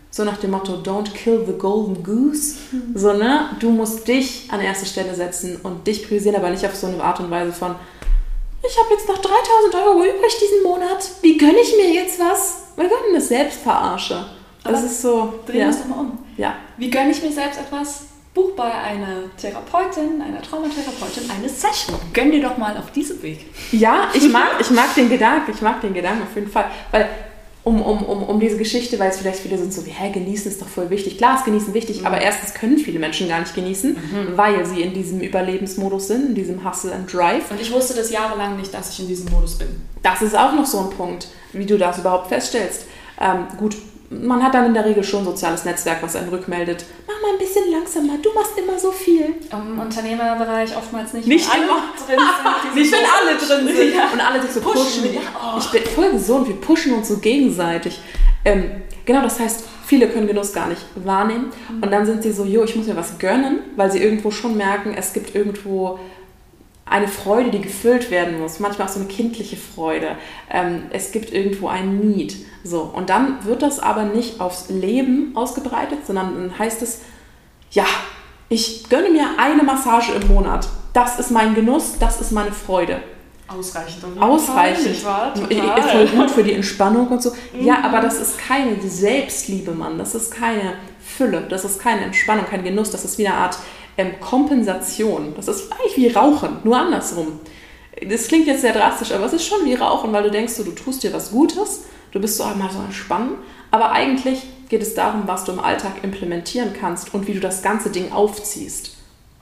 So nach dem Motto, don't kill the golden goose. Mhm. So, ne? Du musst dich an erste Stelle setzen und dich priorisieren, aber nicht auf so eine Art und Weise von, ich habe jetzt noch dreitausend Euro übrig diesen Monat, wie gönne ich mir jetzt was? Wir gönnen das Selbstverarsche. Das aber ist so... Drehen wir ja. es doch mal um. Ja. Wie gönne ich mir selbst etwas? Buch bei einer Therapeutin, einer Traumatherapeutin eine Session. Gönn dir doch mal auf diesem Weg. Ja, ich mag, ich mag den Gedanken, ich mag den Gedanken auf jeden Fall. Weil um, um, um, um diese Geschichte, weil es vielleicht viele sind so wie, hä, genießen ist doch voll wichtig. Klar ist Genießen wichtig, mhm. aber erstens können viele Menschen gar nicht genießen, mhm. weil sie in diesem Überlebensmodus sind, in diesem Hustle and Drive. Und ich wusste das jahrelang nicht, dass ich in diesem Modus bin. Das ist auch noch so ein Punkt, wie du das überhaupt feststellst. Ähm, gut, man hat dann in der Regel schon ein soziales Netzwerk, was einen rückmeldet. Mach mal ein bisschen langsamer, du machst immer so viel. Im Unternehmerbereich oftmals nicht. Nicht immer. Drin sind, nicht, wenn alle drin sind. Ja. Und alle sich so pushen. pushen. Ja, oh. Ich bin voll gesund, wir pushen uns so gegenseitig. Ähm, genau, das heißt, viele können Genuss gar nicht wahrnehmen. Mhm. Und dann sind sie so, jo, ich muss mir was gönnen, weil sie irgendwo schon merken, es gibt irgendwo eine Freude, die gefüllt werden muss. Manchmal auch so eine kindliche Freude. Ähm, es gibt irgendwo ein Need. So, und dann wird das aber nicht aufs Leben ausgebreitet, sondern dann heißt es, ja, ich gönne mir eine Massage im Monat. Das ist mein Genuss, das ist meine Freude. Ausreichend. Ausreichend. Fall, Voll gut für die Entspannung und so. Mhm. Ja, aber das ist keine Selbstliebe, Mann. Das ist keine Fülle. Das ist keine Entspannung, kein Genuss. Das ist wie eine Art ähm, Kompensation. Das ist eigentlich wie Rauchen, nur andersrum. Das klingt jetzt sehr drastisch, aber es ist schon wie Rauchen, weil du denkst, du, du tust dir was Gutes. Du bist so einmal so entspannen, aber eigentlich geht es darum, was du im Alltag implementieren kannst und wie du das ganze Ding aufziehst.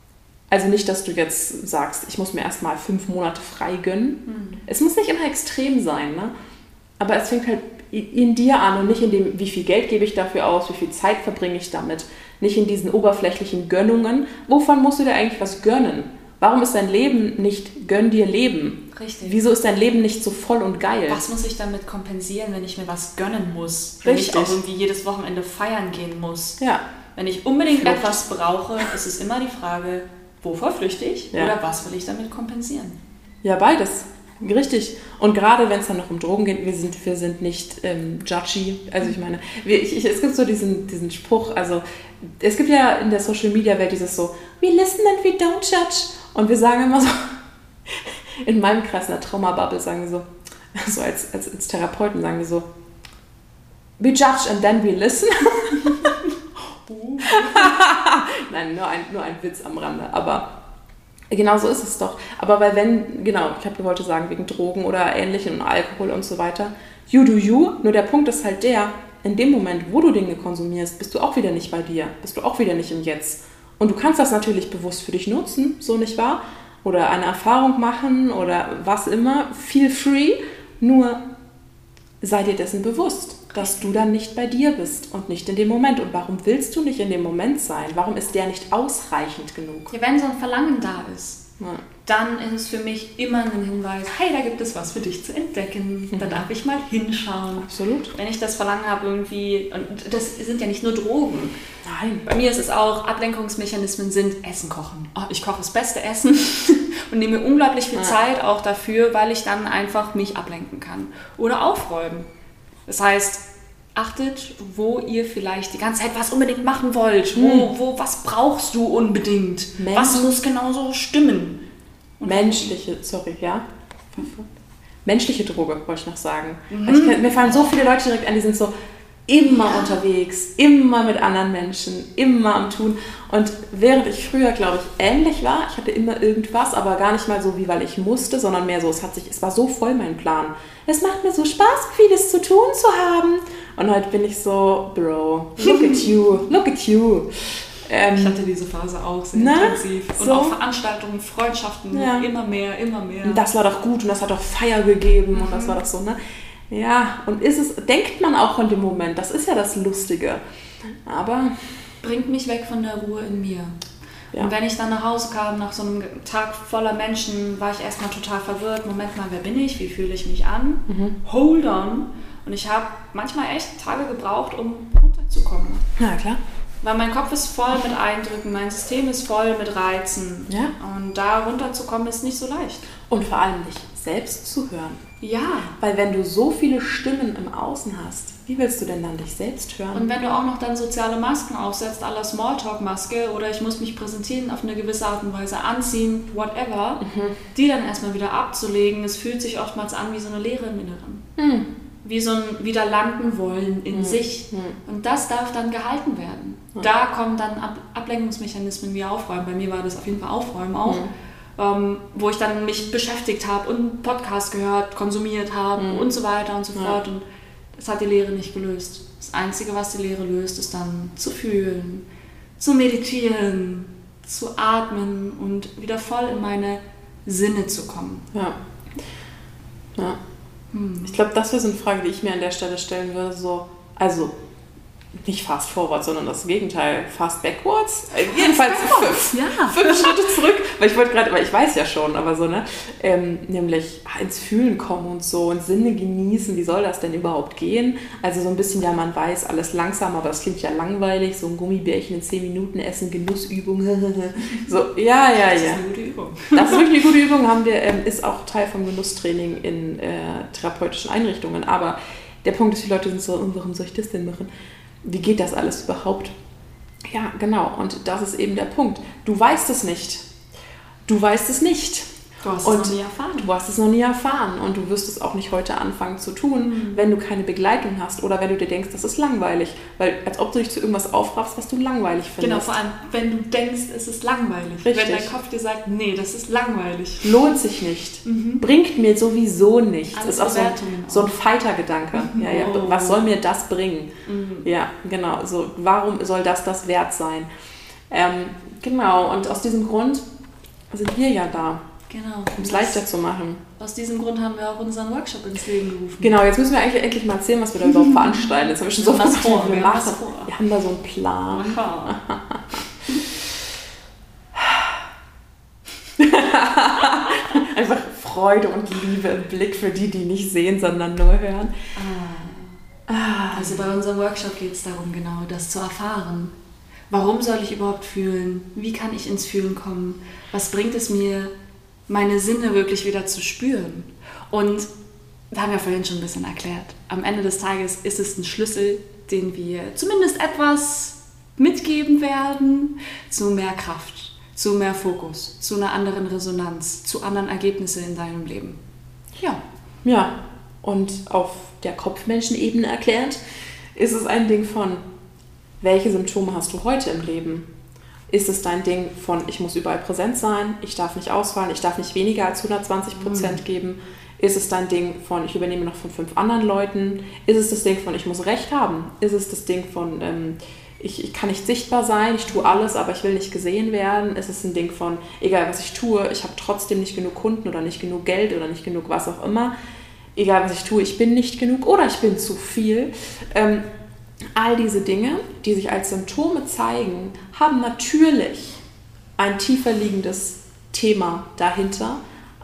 Also nicht, dass du jetzt sagst, ich muss mir erstmal fünf Monate frei gönnen. Mhm. Es muss nicht immer extrem sein, ne? Aber es fängt halt in dir an und nicht in dem, wie viel Geld gebe ich dafür aus, wie viel Zeit verbringe ich damit. Nicht in diesen oberflächlichen Gönnungen. Wovon musst du dir eigentlich was gönnen? Warum ist dein Leben nicht gönn dir Leben? Richtig. Wieso ist dein Leben nicht so voll und geil? Was muss ich damit kompensieren, wenn ich mir was gönnen muss? Wenn Richtig. ich auch irgendwie jedes Wochenende feiern gehen muss? Ja. Wenn ich unbedingt Flucht. etwas brauche, ist es immer die Frage, wovor flüchte ich ja. oder was will ich damit kompensieren? Ja, beides. Richtig. Und gerade wenn es dann noch um Drogen geht, wir sind, wir sind nicht ähm, judgy. Also ich meine, wir, ich, ich, es gibt so diesen, diesen Spruch, also es gibt ja in der Social-Media-Welt dieses so, we listen and we don't judge. Und wir sagen immer so, in meinem Kreis, in der Trauma-Bubble, sagen wir so, so als, als, als Therapeuten sagen wir so, we judge and then we listen. Nein, nur ein, nur ein Witz am Rande, aber genau so ist es doch. Aber weil wenn, genau, ich habe wollte sagen, wegen Drogen oder Ähnlichem und Alkohol und so weiter, you do you, nur der Punkt ist halt der, in dem Moment, wo du Dinge konsumierst, bist du auch wieder nicht bei dir, bist du auch wieder nicht im Jetzt. Und du kannst das natürlich bewusst für dich nutzen, so nicht wahr? Oder eine Erfahrung machen oder was immer, feel free, nur sei dir dessen bewusst, dass du dann nicht bei dir bist und nicht in dem Moment. Und warum willst du nicht in dem Moment sein? Warum ist der nicht ausreichend genug? Ja, wenn so ein Verlangen da ist, ja. dann ist es für mich immer ein Hinweis, hey, da gibt es was für dich zu entdecken, da darf ich mal hinschauen. Absolut. Wenn ich das Verlangen habe irgendwie, und das sind ja nicht nur Drogen. Nein. Bei mir ist es auch, Ablenkungsmechanismen sind Essen kochen. Oh, ich koche das beste Essen und nehme mir unglaublich viel ja. Zeit auch dafür, weil ich dann einfach mich ablenken kann. Oder aufräumen. Das heißt, achtet, wo ihr vielleicht die ganze Zeit was unbedingt machen wollt. Hm. Wo, wo, was brauchst du unbedingt? Mensch. Was muss genauso stimmen? Und Menschliche, sorry, ja? Menschliche Droge, wollte ich noch sagen. Mhm. Ich, mir fallen so viele Leute direkt an, die sind so immer ja. unterwegs, immer mit anderen Menschen, immer am Tun. Und während ich früher, glaube ich, ähnlich war, ich hatte immer irgendwas, aber gar nicht mal so, wie weil ich musste, sondern mehr so, es hat sich, es war so voll mein Plan. Es macht mir so Spaß, vieles zu tun zu haben. Und heute bin ich so, Bro, look at you, look at you. Ähm, ich hatte diese Phase auch sehr na, intensiv. Und so. auch Veranstaltungen, Freundschaften, ja. immer mehr, immer mehr. Und das war doch gut und das hat doch Feier gegeben mhm. und das war doch so, ne? Ja, und ist es, denkt man auch in dem Moment, das ist ja das Lustige. Aber bringt mich weg von der Ruhe in mir. Ja. Und wenn ich dann nach Hause kam, nach so einem Tag voller Menschen, war ich erstmal total verwirrt. Moment mal, wer bin ich? Wie fühle ich mich an? Mhm. Hold on. Und ich habe manchmal echt Tage gebraucht, um runterzukommen. Ja, klar. Weil mein Kopf ist voll mit Eindrücken, mein System ist voll mit Reizen. Ja. Und da runterzukommen ist nicht so leicht. Und vor allem dich selbst zu hören. Ja. Weil wenn du so viele Stimmen im Außen hast, wie willst du denn dann dich selbst hören? Und wenn du auch noch dann soziale Masken aufsetzt, à la Smalltalk-Maske oder ich muss mich präsentieren, auf eine gewisse Art und Weise anziehen, whatever, mhm. die dann erstmal wieder abzulegen, es fühlt sich oftmals an wie so eine Leere im Inneren. Mhm. Wie so ein wieder landen wollen in mhm. sich. Mhm. Und das darf dann gehalten werden. Mhm. Da kommen dann Ab- Ablenkungsmechanismen wie Aufräumen. Bei mir war das auf jeden Fall Aufräumen auch. Mhm. Ähm, wo ich dann mich beschäftigt habe und Podcast gehört, konsumiert habe mhm. und so weiter und so ja. fort. Und das hat die Leere nicht gelöst. Das Einzige, was die Leere löst, ist dann zu fühlen, zu meditieren, zu atmen und wieder voll in meine Sinne zu kommen. Ja. Ja. Hm. Ich glaube, das wäre so eine Frage, die ich mir an der Stelle stellen würde. So, also nicht fast forward, sondern das Gegenteil, fast backwards. Äh, jedenfalls fünf, ja. fünf Schritte zurück. Weil ich wollte gerade, aber ich weiß ja schon, aber so, ne? Ähm, nämlich ins Fühlen kommen und so und Sinne genießen. Wie soll das denn überhaupt gehen? Also so ein bisschen, ja, man weiß, alles langsam, aber das klingt ja langweilig. So ein Gummibärchen in zehn Minuten essen, Genussübung. So, ja, ja, ja. Das ist eine gute Übung. Das ist wirklich eine gute Übung, haben wir, ähm, ist auch Teil vom Genusstraining in äh, therapeutischen Einrichtungen. Aber der Punkt ist, die Leute sind so, warum soll ich das denn machen? Wie geht das alles überhaupt? Ja, genau. Und das ist eben der Punkt. Du weißt es nicht. Du weißt es nicht. Du hast und es noch nie erfahren. Du hast es noch nie erfahren. Und du wirst es auch nicht heute anfangen zu tun, mhm. wenn du keine Begleitung hast oder wenn du dir denkst, das ist langweilig. Weil als ob du dich zu irgendwas aufraffst, was du langweilig findest. Genau, vor allem, wenn du denkst, es ist langweilig. Richtig. Wenn dein Kopf dir sagt, nee, das ist langweilig. Lohnt sich nicht. Mhm. Bringt mir sowieso nichts. Das ist auch so ein, so ein Fighter-Gedanke. Mhm. Ja, ja. Was soll mir das bringen? Mhm. Ja, genau. So, warum soll das das wert sein? Ähm, genau, und aus diesem Grund sind wir ja da. Genau. Um es leichter zu machen. Aus diesem Grund haben wir auch unseren Workshop ins Leben gerufen. Genau, jetzt müssen wir eigentlich endlich mal erzählen, was wir da überhaupt veranstalten. Jetzt haben wir schon so was vor. Wir, machen. wir haben da so einen Plan. Einfach Freude und Liebe im Blick für die, die nicht sehen, sondern nur hören. Ah. Also bei unserem Workshop geht es darum, genau das zu erfahren. Warum soll ich überhaupt fühlen? Wie kann ich ins Fühlen kommen? Was bringt es mir, meine Sinne wirklich wieder zu spüren? Und da haben wir vorhin schon ein bisschen erklärt. Am Ende des Tages ist es ein Schlüssel, den wir zumindest etwas mitgeben werden zu mehr Kraft, zu mehr Fokus, zu einer anderen Resonanz, zu anderen Ergebnissen in deinem Leben. Ja. Ja, und auf der Kopfmenschenebene erklärt, ist es ein Ding von, welche Symptome hast du heute im Leben? Ist es dein Ding von, ich muss überall präsent sein, ich darf nicht ausfallen, ich darf nicht weniger als hundertzwanzig Prozent mhm. geben? Ist es dein Ding von, ich übernehme noch von fünf anderen Leuten? Ist es das Ding von, ich muss Recht haben? Ist es das Ding von, ähm, ich, ich kann nicht sichtbar sein, ich tue alles, aber ich will nicht gesehen werden? Ist es ein Ding von, egal was ich tue, ich habe trotzdem nicht genug Kunden oder nicht genug Geld oder nicht genug was auch immer? Egal was ich tue, ich bin nicht genug oder ich bin zu viel? Ähm, All diese Dinge, die sich als Symptome zeigen, haben natürlich ein tiefer liegendes Thema dahinter,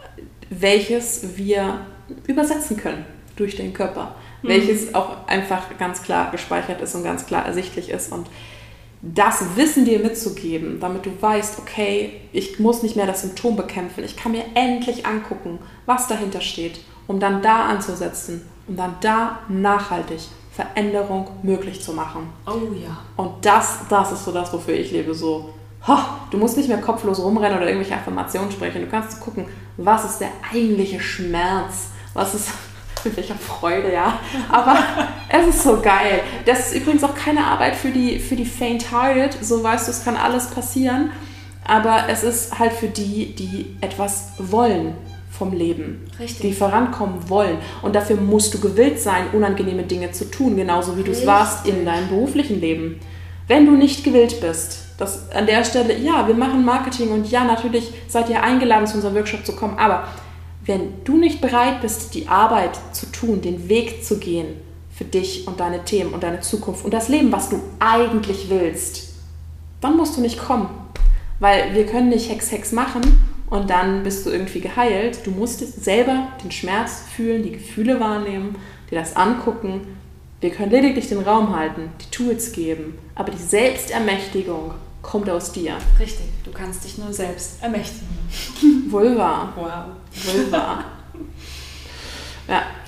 welches wir übersetzen können durch den Körper, mhm. welches auch einfach ganz klar gespeichert ist und ganz klar ersichtlich ist. Und das Wissen dir mitzugeben, damit du weißt, okay, ich muss nicht mehr das Symptom bekämpfen, ich kann mir endlich angucken, was dahinter steht, um dann da anzusetzen, um dann da nachhaltig Veränderung möglich zu machen. Oh ja. Und das, das ist so das, wofür ich lebe. So, ho, du musst nicht mehr kopflos rumrennen oder irgendwelche Affirmationen sprechen. Du kannst gucken, was ist der eigentliche Schmerz? Was ist, mit welcher Freude, ja. Aber es ist so geil. Das ist übrigens auch keine Arbeit für die, für die faint-hearted. So weißt du, es kann alles passieren. Aber es ist halt für die, die etwas wollen vom Leben, Richtig. Die vorankommen wollen. Und dafür musst du gewillt sein, unangenehme Dinge zu tun, genauso wie du es warst in deinem beruflichen Leben. Wenn du nicht gewillt bist, das an der Stelle, ja, wir machen Marketing und ja, natürlich seid ihr eingeladen, zu unserem Workshop zu kommen, aber wenn du nicht bereit bist, die Arbeit zu tun, den Weg zu gehen für dich und deine Themen und deine Zukunft und das Leben, was du eigentlich willst, dann musst du nicht kommen. Weil wir können nicht Hex, Hex machen und dann bist du irgendwie geheilt. Du musst selber den Schmerz fühlen, die Gefühle wahrnehmen, dir das angucken. Wir können lediglich den Raum halten, die Tools geben, aber die Selbstermächtigung kommt aus dir. Richtig, du kannst dich nur selbst ermächtigen. Wohl wahr. Wow. Wohl wahr. Ja,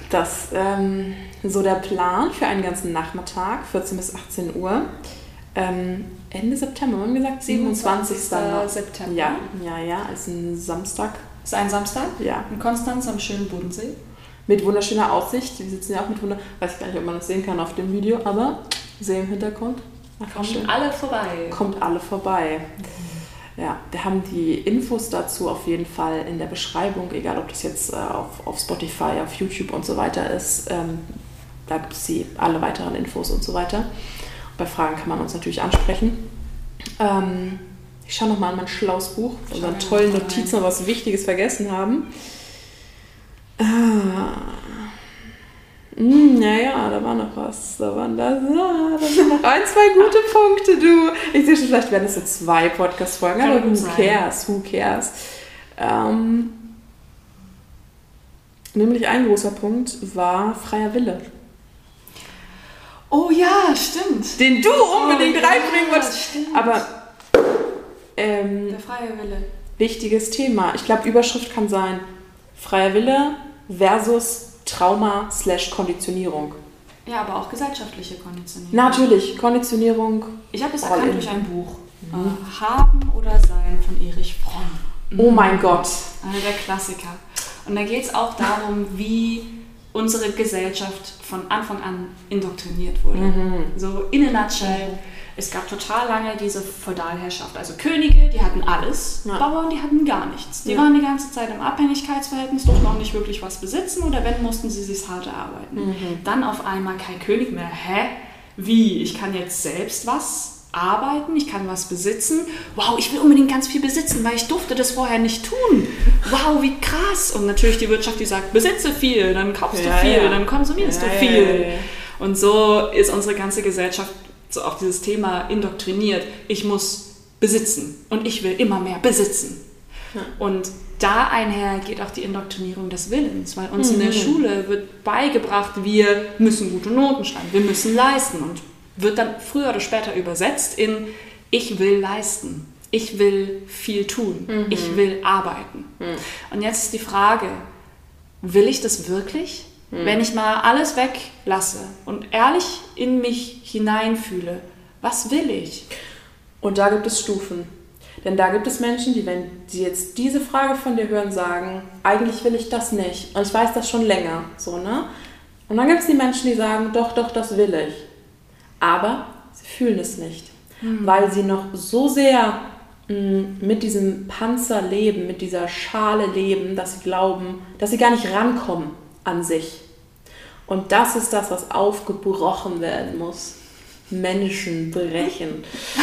das ähm, so der Plan für einen ganzen Nachmittag, vierzehn bis achtzehn Uhr. Ähm, Ende September, haben wir gesagt, siebenundzwanzigsten September. Ja, ja, ja, ist ein Samstag. Ist ein Samstag? Ja. In Konstanz am schönen Bodensee. Mit wunderschöner Aussicht. Wir sitzen ja auch mit wunder... Weiß ich gar nicht, ob man das sehen kann auf dem Video, aber sehen im Hintergrund. Kommt schön. alle vorbei. Kommt alle vorbei. Mhm. Ja, wir haben die Infos dazu auf jeden Fall in der Beschreibung, egal ob das jetzt äh, auf, auf Spotify, auf YouTube und so weiter ist. Ähm, da gibt es die, alle weiteren Infos und so weiter. Und bei Fragen kann man uns natürlich ansprechen. Ähm, ich schaue nochmal an mein schlaues Buch, unseren tollen Notizen, was Wichtiges vergessen haben. Ah. Mm, ja, ja, da war noch was. Da waren das, ah, da sind noch ein, zwei gute Punkte, du. Ich sehe schon, vielleicht werden es so zwei Podcast-Folgen, aber who sein. cares, who cares. Ähm, nämlich ein großer Punkt war freier Wille. Oh ja, stimmt. Den du unbedingt oh, reinbringen ja, wolltest. Aber ähm, der freie Wille. Wichtiges Thema. Ich glaube, Überschrift kann sein freier Wille versus Trauma slash Konditionierung. Ja, aber auch gesellschaftliche Konditionierung. Natürlich, Konditionierung. Ich habe es erkannt durch ein Buch. Mhm. Äh, Haben oder Sein von Erich Fromm. Oh mein Gott. Einer der Klassiker. Und da geht es auch darum, wie unsere Gesellschaft von Anfang an indoktriniert wurde. Mhm. So in a nutshell. Es gab total lange diese Feudalherrschaft. Also Könige, die hatten alles. Ja. Bauern, die hatten gar nichts. Die ja. waren die ganze Zeit im Abhängigkeitsverhältnis, durften auch nicht wirklich was besitzen oder wenn, mussten sie sich hart erarbeiten. Mhm. Dann auf einmal kein König mehr. Hä? Wie? Ich kann jetzt selbst was arbeiten, ich kann was besitzen. Wow, ich will unbedingt ganz viel besitzen, weil ich durfte das vorher nicht tun. Wow, wie krass. Und natürlich die Wirtschaft, die sagt, besitze viel, dann kaufst ja, du viel, ja. dann konsumierst ja, du viel. Ja, ja, ja. Und so ist unsere ganze Gesellschaft so auf dieses Thema indoktriniert. Ich muss besitzen und ich will immer mehr besitzen. Ja. Und da einher geht auch die Indoktrinierung des Willens, weil uns mhm. in der Schule wird beigebracht, wir müssen gute Noten schreiben, wir müssen leisten und wird dann früher oder später übersetzt in ich will leisten, ich will viel tun, mhm. ich will arbeiten. Mhm. Und jetzt ist die Frage, will ich das wirklich? Mhm. Wenn ich mal alles weglasse und ehrlich in mich hineinfühle, was will ich? Und da gibt es Stufen. Denn da gibt es Menschen, die, wenn sie jetzt diese Frage von dir hören, sagen, eigentlich will ich das nicht. Und ich weiß das schon länger. So, ne? Und dann gibt es die Menschen, die sagen, doch, doch, das will ich. Aber sie fühlen es nicht. Mhm. Weil sie noch so sehr mh, mit diesem Panzer leben, mit dieser Schale leben, dass sie glauben, dass sie gar nicht rankommen an sich. Und das ist das, was aufgebrochen werden muss. Menschen brechen.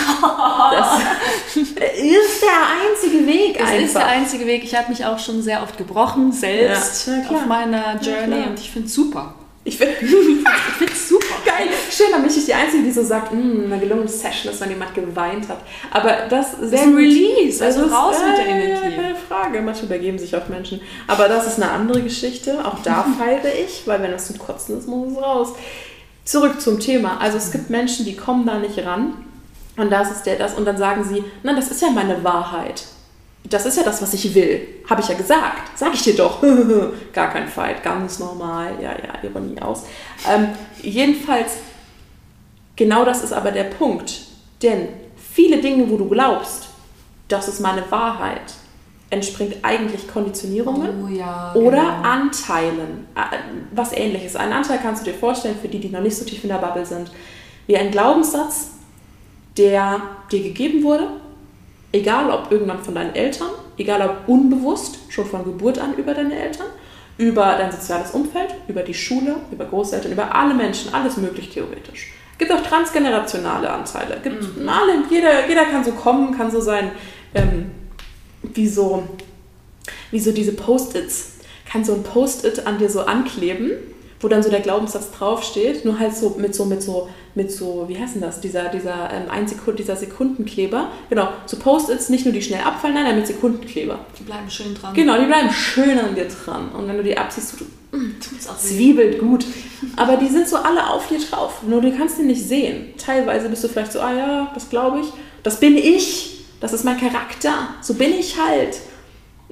Das ist der einzige Weg das einfach. Das ist der einzige Weg. Ich habe mich auch schon sehr oft gebrochen, selbst ja, auf meiner Journey ja, und ich finde es super. Ich finde es super. Geil. Schön, dann bin ich die Einzige, die so sagt, eine gelungene Session ist, wenn jemand geweint hat. Aber das sehr das ist ein Release, also ist, raus äh, mit der Energie. Keine Frage, manchmal übergeben sich auch Menschen. Aber das ist eine andere Geschichte. Auch da feiere ich, weil wenn das zum Kotzen ist, muss es raus. Zurück zum Thema. Also es gibt Menschen, die kommen da nicht ran und das ist der das und dann sagen sie, nein, das ist ja meine Wahrheit. Das ist ja das, was ich will. Habe ich ja gesagt. Sag ich dir doch. Gar kein Fight, ganz normal. Ja, ja, Ironie aus. Ähm, jedenfalls, genau das ist aber der Punkt. Denn viele Dinge, wo du glaubst, das ist meine Wahrheit, entspringt eigentlich Konditionierungen oh, ja, oder genau. Anteilen. Was Ähnliches. Einen Anteil kannst du dir vorstellen, für die, die noch nicht so tief in der Bubble sind, wie ein Glaubenssatz, der dir gegeben wurde, egal ob irgendwann von deinen Eltern, egal ob unbewusst, schon von Geburt an über deine Eltern, über dein soziales Umfeld, über die Schule, über Großeltern, über alle Menschen, alles möglich theoretisch. Es gibt auch transgenerationale Anteile. Gibt mhm. alle, jeder, jeder kann so kommen, kann so sein, ähm, wie so, wie so diese Post-its, kann so ein Post-it an dir so ankleben, wo dann so der Glaubenssatz draufsteht, nur halt so mit so, mit so, mit so, wie heißt denn das, dieser, dieser, ähm, ein Sekund, dieser Sekundenkleber, genau, so Post-its, nicht nur die schnell abfallen, nein, nein, mit Sekundenkleber. Die bleiben schön dran. Genau, die bleiben schön an dir dran und wenn du die abziehst, du, mm, tut's auch zwiebelt gut, aber die sind so alle auf dir drauf, nur du kannst die nicht sehen. Teilweise bist du vielleicht so, ah ja, das glaube ich, das bin ich, das ist mein Charakter, so bin ich halt.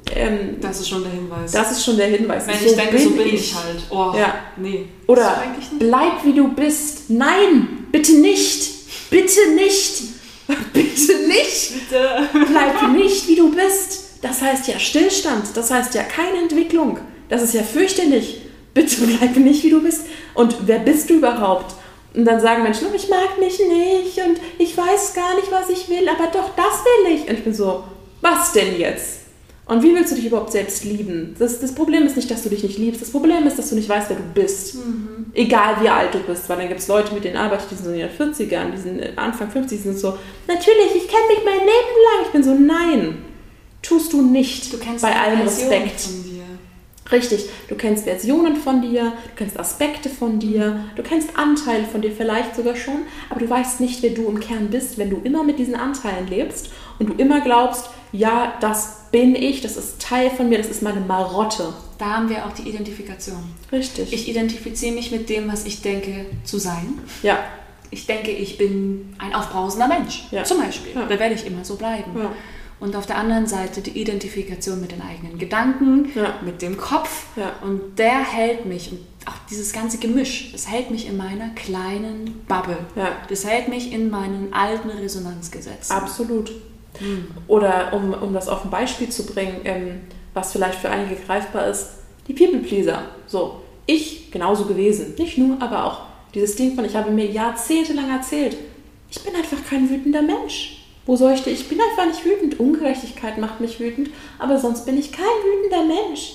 Ähm, das ist schon der Hinweis. Das ist schon der Hinweis. Wenn so ich denke, bin so bin ich, ich halt. Oh, ja. nee. Oder bleib wie du bist. Nein, bitte nicht. Bitte nicht. Bitte nicht. Bitte. Bleib nicht wie du bist. Das heißt ja Stillstand. Das heißt ja keine Entwicklung. Das ist ja fürchterlich. Bitte bleib nicht wie du bist. Und wer bist du überhaupt? Und dann sagen Menschen, ich mag mich nicht und ich weiß gar nicht, was ich will, aber doch, das will ich. Und ich bin so, was denn jetzt? Und wie willst du dich überhaupt selbst lieben? Das, das Problem ist nicht, dass du dich nicht liebst. Das Problem ist, dass du nicht weißt, wer du bist. Mhm. Egal wie alt du bist. Weil dann gibt es Leute, mit denen arbeite ich, die sind so in den vierzigern, die sind Anfang fünfzig, die sind so, natürlich, ich kenne mich mein Leben lang. Ich bin so, nein, tust du nicht. Du kennst bei allem Respekt. Von dir. Richtig, du kennst Versionen von dir, du kennst Aspekte von dir, du kennst Anteile von dir vielleicht sogar schon, aber du weißt nicht, wer du im Kern bist, wenn du immer mit diesen Anteilen lebst und du immer glaubst, ja, das bin ich, das ist Teil von mir, das ist meine Marotte. Da haben wir auch die Identifikation. Richtig. Ich identifiziere mich mit dem, was ich denke zu sein. Ja. Ich denke, ich bin ein aufbrausender Mensch, ja. zum Beispiel. Ja. Da werde ich immer so bleiben. Ja. Und auf der anderen Seite die Identifikation mit den eigenen Gedanken, ja. mit dem Kopf. Ja. Und der hält mich, und auch dieses ganze Gemisch, das hält mich in meiner kleinen Bubble. Ja. Das hält mich in meinen alten Resonanzgesetzen. Absolut. Hm. Oder um, um das auf ein Beispiel zu bringen, ähm, was vielleicht für einige greifbar ist, die People-Pleaser. So, ich genauso gewesen. Nicht nur, aber auch dieses Ding von, ich habe mir jahrzehntelang erzählt, ich bin einfach kein wütender Mensch. Wo soll ich denn? Ich bin einfach nicht wütend. Ungerechtigkeit macht mich wütend, aber sonst bin ich kein wütender Mensch.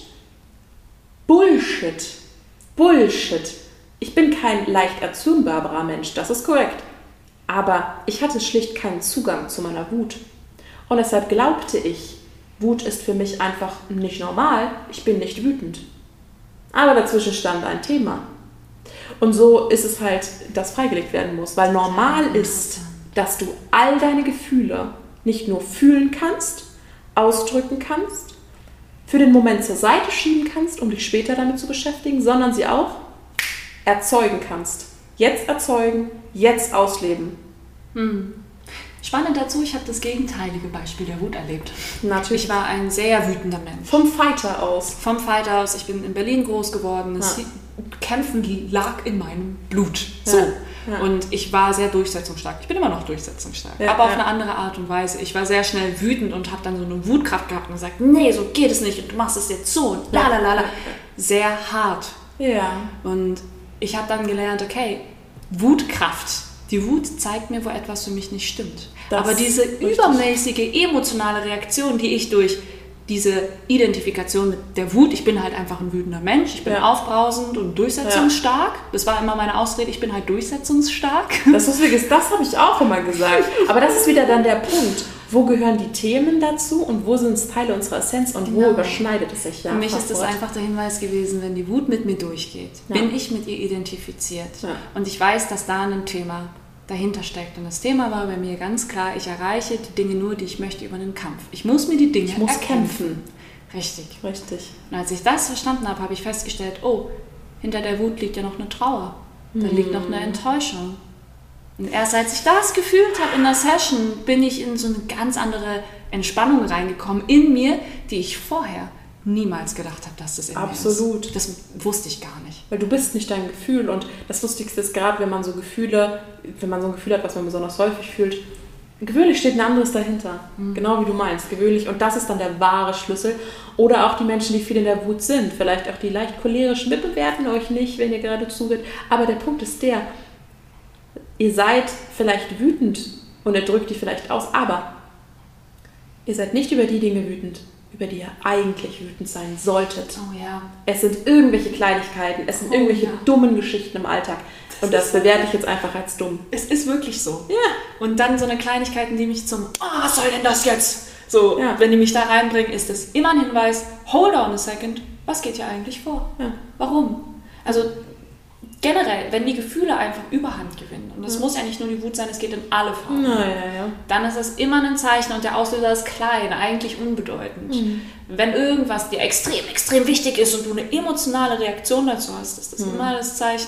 Bullshit. Bullshit. Ich bin kein leicht erzürnbarer Mensch, das ist korrekt. Aber ich hatte schlicht keinen Zugang zu meiner Wut. Und deshalb glaubte ich, Wut ist für mich einfach nicht normal, ich bin nicht wütend. Aber dazwischen stand ein Thema. Und so ist es halt, dass freigelegt werden muss, weil normal ist, dass du all deine Gefühle nicht nur fühlen kannst, ausdrücken kannst, für den Moment zur Seite schieben kannst, um dich später damit zu beschäftigen, sondern sie auch erzeugen kannst. Jetzt erzeugen, jetzt ausleben. Hm. Spannend dazu, ich habe das gegenteilige Beispiel der Wut erlebt. Natürlich. Ich war ein sehr wütender Mensch. Vom Fighter aus. Vom Fighter aus. Ich bin in Berlin groß geworden. Das ja. Kämpfen lag in meinem Blut. So. Ja. Ja. Und ich war sehr durchsetzungsstark. Ich bin immer noch durchsetzungsstark. Ja, aber auf ja. eine andere Art und Weise. Ich war sehr schnell wütend und habe dann so eine Wutkraft gehabt und gesagt, nee, so geht es nicht und du machst es jetzt so und lalalala. Sehr hart. Ja. Und ich habe dann gelernt, okay, Wutkraft. Die Wut zeigt mir, wo etwas für mich nicht stimmt. Das aber diese übermäßige emotionale Reaktion, die ich durch diese Identifikation mit der Wut, ich bin halt einfach ein wütender Mensch, ich bin ja. aufbrausend und durchsetzungsstark. Ja. Das war immer meine Ausrede, ich bin halt durchsetzungsstark. Das ist wirklich, das habe ich auch immer gesagt. Aber das ist wieder dann der Punkt. Wo gehören die Themen dazu und wo sind es Teile unserer Essenz und genau. wo überschneidet es sich? Ja, für mich ist das einfach der Hinweis gewesen, wenn die Wut mit mir durchgeht, ja. bin ich mit ihr identifiziert. Ja. Und ich weiß, dass da ein Thema dahinter steckt. Und das Thema war bei mir ganz klar, ich erreiche die Dinge nur, die ich möchte, über einen Kampf. Ich muss mir die Dinge ich muss erkämpfen. kämpfen. Richtig. Richtig. Und als ich das verstanden habe, habe ich festgestellt, oh, hinter der Wut liegt ja noch eine Trauer. Da Mhm. liegt noch eine Enttäuschung. Und erst als ich das gefühlt habe in der Session, bin ich in so eine ganz andere Entspannung reingekommen in mir, die ich vorher niemals gedacht habe, dass das in Absolut. mir ist. Das wusste ich gar nicht. Weil du bist nicht dein Gefühl und das Lustigste ist gerade, wenn man so Gefühle, wenn man so ein Gefühl hat, was man besonders häufig fühlt, gewöhnlich steht ein anderes dahinter. Mhm. Genau wie du meinst, gewöhnlich. Und das ist dann der wahre Schlüssel. Oder auch die Menschen, die viel in der Wut sind. Vielleicht auch die leicht cholerischen. Wir bewerten euch nicht, wenn ihr gerade zuhört. Aber der Punkt ist der, ihr seid vielleicht wütend und ihr drückt die vielleicht aus, aber ihr seid nicht über die Dinge wütend, über die ihr eigentlich wütend sein solltet. Oh ja. Es sind irgendwelche Kleinigkeiten, es sind oh, irgendwelche ja. dummen Geschichten im Alltag. Das und das bewerte ich jetzt einfach als dumm. Es ist wirklich so. Ja. Und dann so eine Kleinigkeiten, die mich zum, oh, was soll denn das jetzt? So, ja. wenn die mich da reinbringen, ist das immer ein Hinweis, hold on a second, was geht hier eigentlich vor? Ja. Warum? Also generell, wenn die Gefühle einfach Überhand gewinnen, und das ja. muss ja nicht nur die Wut sein, es geht in alle Farben, Na, ja, ja. dann ist das immer ein Zeichen und der Auslöser ist klein, eigentlich unbedeutend. Mhm. Wenn irgendwas dir extrem, extrem wichtig ist und du eine emotionale Reaktion dazu hast, ist das mhm. immer das Zeichen, hey,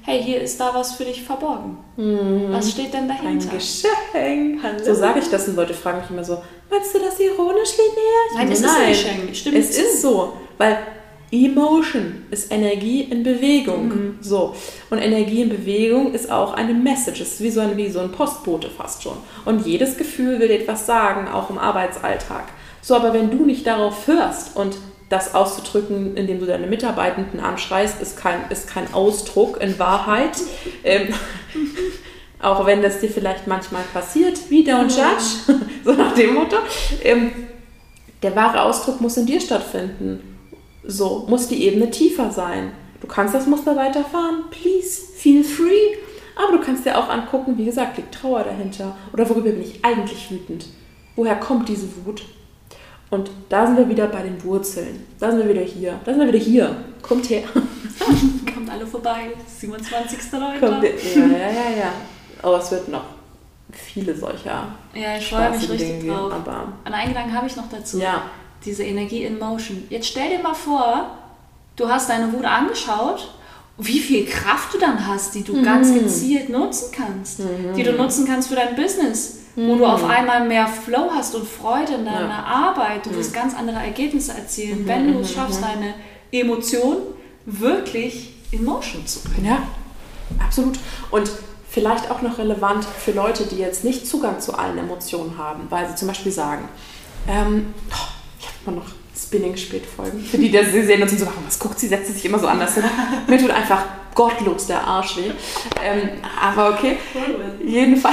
hey, hier ist da was für dich verborgen. Mhm. Was steht denn dahinter? Ein Geschenk. Hallo. So sage ich das und Leute fragen mich immer so, meinst du das ironisch, Linnea? Nein, es ist ein Geschenk. Stimmt. Es ist so, weil Emotion ist Energie in Bewegung. Mhm. So. Und Energie in Bewegung ist auch eine Message. Es ist wie so, ein, wie so ein Postbote fast schon. Und jedes Gefühl will dir etwas sagen, auch im Arbeitsalltag. So, aber wenn du nicht darauf hörst und das auszudrücken, indem du deine Mitarbeitenden anschreist, ist kein, ist kein Ausdruck in Wahrheit. ähm, auch wenn das dir vielleicht manchmal passiert, wie don't judge, so nach dem Motto. Ähm, der wahre Ausdruck muss in dir stattfinden. So, muss die Ebene tiefer sein. Du kannst das Muster weiterfahren, please, feel free. Aber du kannst dir auch angucken, wie gesagt, liegt Trauer dahinter. Oder worüber bin ich eigentlich wütend? Woher kommt diese Wut? Und da sind wir wieder bei den Wurzeln. Da sind wir wieder hier. Da sind wir wieder hier. Kommt her. Kommt alle vorbei. siebenundzwanzigsten Leute. Kommt, ja, ja, ja, ja. Aber es wird noch viele solcher. Ja, ich freue mich richtig Dinge drauf. Gehen, aber Und einen Gedanken habe ich noch dazu. Ja. Diese Energie in Motion. Jetzt stell dir mal vor, du hast deine Wut angeschaut, wie viel Kraft du dann hast, die du mhm. ganz gezielt nutzen kannst. Mhm. Die du nutzen kannst für dein Business. Mhm. Wo du auf einmal mehr Flow hast und Freude in deiner ja. Arbeit. Du wirst mhm. ganz andere Ergebnisse erzielen, mhm. wenn du es schaffst, deine Emotionen wirklich in Motion zu bringen. Ja, absolut. Und vielleicht auch noch relevant für Leute, die jetzt nicht Zugang zu allen Emotionen haben, weil sie zum Beispiel sagen, ähm, oh, ich habe immer noch Spinning-Spätfolgen, für die, die sie sehen und sind so, was guckt sie, setzt sie sich immer so anders hin. Mir tut einfach gottlos der Arsch weh. Ähm, aber okay, jedenfalls,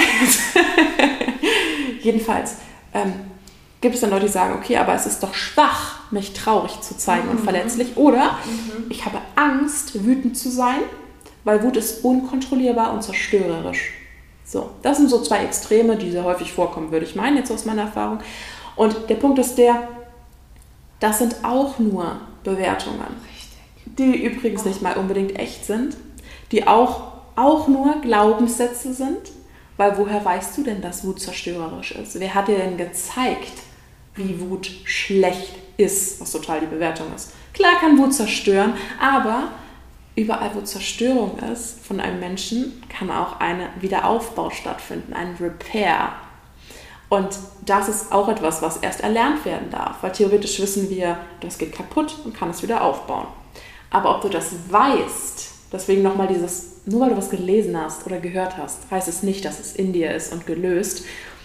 jedenfalls ähm, gibt es dann Leute, die sagen, okay, aber es ist doch schwach, mich traurig zu zeigen mhm. und verletzlich. Oder mhm. ich habe Angst, wütend zu sein, weil Wut ist unkontrollierbar und zerstörerisch. So, das sind so zwei Extreme, die sehr häufig vorkommen, würde ich meinen, jetzt aus meiner Erfahrung. Und der Punkt ist der, das sind auch nur Bewertungen, Richtig. die übrigens oh. nicht mal unbedingt echt sind, die auch, auch nur Glaubenssätze sind, weil woher weißt du denn, dass Wut zerstörerisch ist? Wer hat dir denn gezeigt, wie Wut schlecht ist, was total die Bewertung ist? Klar kann Wut zerstören, aber überall, wo Zerstörung ist von einem Menschen, kann auch ein Wiederaufbau stattfinden, ein Repair. Und das ist auch etwas, was erst erlernt werden darf, weil theoretisch wissen wir, das geht kaputt und kann es wieder aufbauen. Aber ob du das weißt, deswegen nochmal dieses, nur weil du was gelesen hast oder gehört hast, heißt es nicht, dass es in dir ist und gelöst,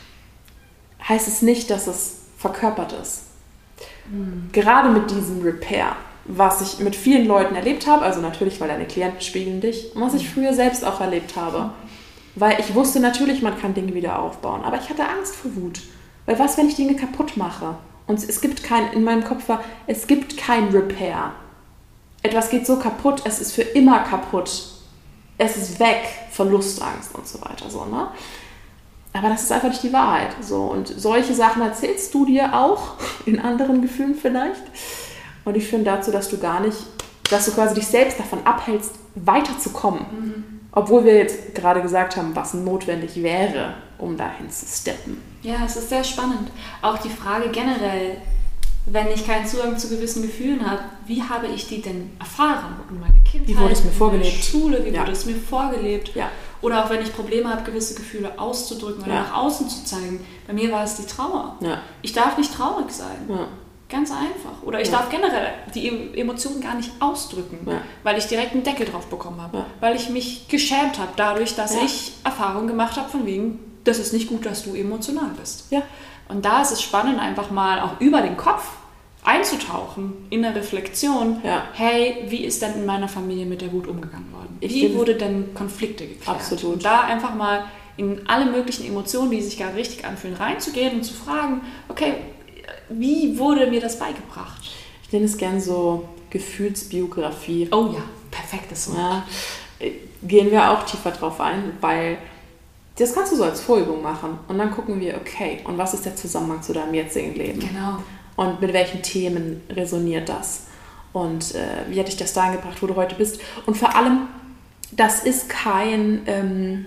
heißt es nicht, dass es verkörpert ist. Mhm. Gerade mit diesem Repair, was ich mit vielen Leuten erlebt habe, also natürlich, weil deine Klienten spiegeln dich, und was ich früher selbst auch erlebt habe. Weil ich wusste natürlich, man kann Dinge wieder aufbauen, aber ich hatte Angst vor Wut. Weil was, wenn ich Dinge kaputt mache? Und es gibt kein, in meinem Kopf war, es gibt kein Repair. Etwas geht so kaputt, es ist für immer kaputt. Es ist weg, Verlustangst und so weiter. So, ne? Aber das ist einfach nicht die Wahrheit. So. Und solche Sachen erzählst du dir auch, in anderen Gefühlen vielleicht. Und die führen dazu, dass du gar nicht, dass du quasi dich selbst davon abhältst, weiterzukommen. Mhm. Obwohl wir jetzt gerade gesagt haben, was notwendig wäre, um dahin zu steppen. Ja, es ist sehr spannend. Auch die Frage generell, wenn ich keinen Zugang zu gewissen Gefühlen habe, wie habe ich die denn erfahren? In meiner Kindheit, wie wurde es mir vorgelebt? In der Schule, wie ja. wurde es mir vorgelebt? Ja. Oder auch wenn ich Probleme habe, gewisse Gefühle auszudrücken oder ja. nach außen zu zeigen. Bei mir war es die Trauer. Ja. Ich darf nicht traurig sein. Ja. Ganz einfach. Oder ich ja. darf generell die Emotionen gar nicht ausdrücken, ja. weil ich direkt einen Deckel drauf bekommen habe. Ja. Weil ich mich geschämt habe dadurch, dass ja. ich Erfahrungen gemacht habe von wegen, das ist nicht gut, dass du emotional bist. Ja. Und da ist es spannend, einfach mal auch über den Kopf einzutauchen in eine Reflexion. Ja. Hey, wie ist denn in meiner Familie mit der Wut umgegangen worden? Ich wie wurde denn Konflikte geklärt? Absolut. Und da einfach mal in alle möglichen Emotionen, die sich gerade richtig anfühlen, reinzugehen und zu fragen, okay, wie wurde mir das beigebracht? Ich nenne es gern so Gefühlsbiografie. Oh ja, perfektes Wort. Ja, gehen wir auch tiefer drauf ein, weil das kannst du so als Vorübung machen. Und dann gucken wir, okay, und was ist der Zusammenhang zu deinem jetzigen Leben? Genau. Und mit welchen Themen resoniert das? Und äh, wie hat dich das dahin gebracht, wo du heute bist? Und vor allem, das ist kein ähm,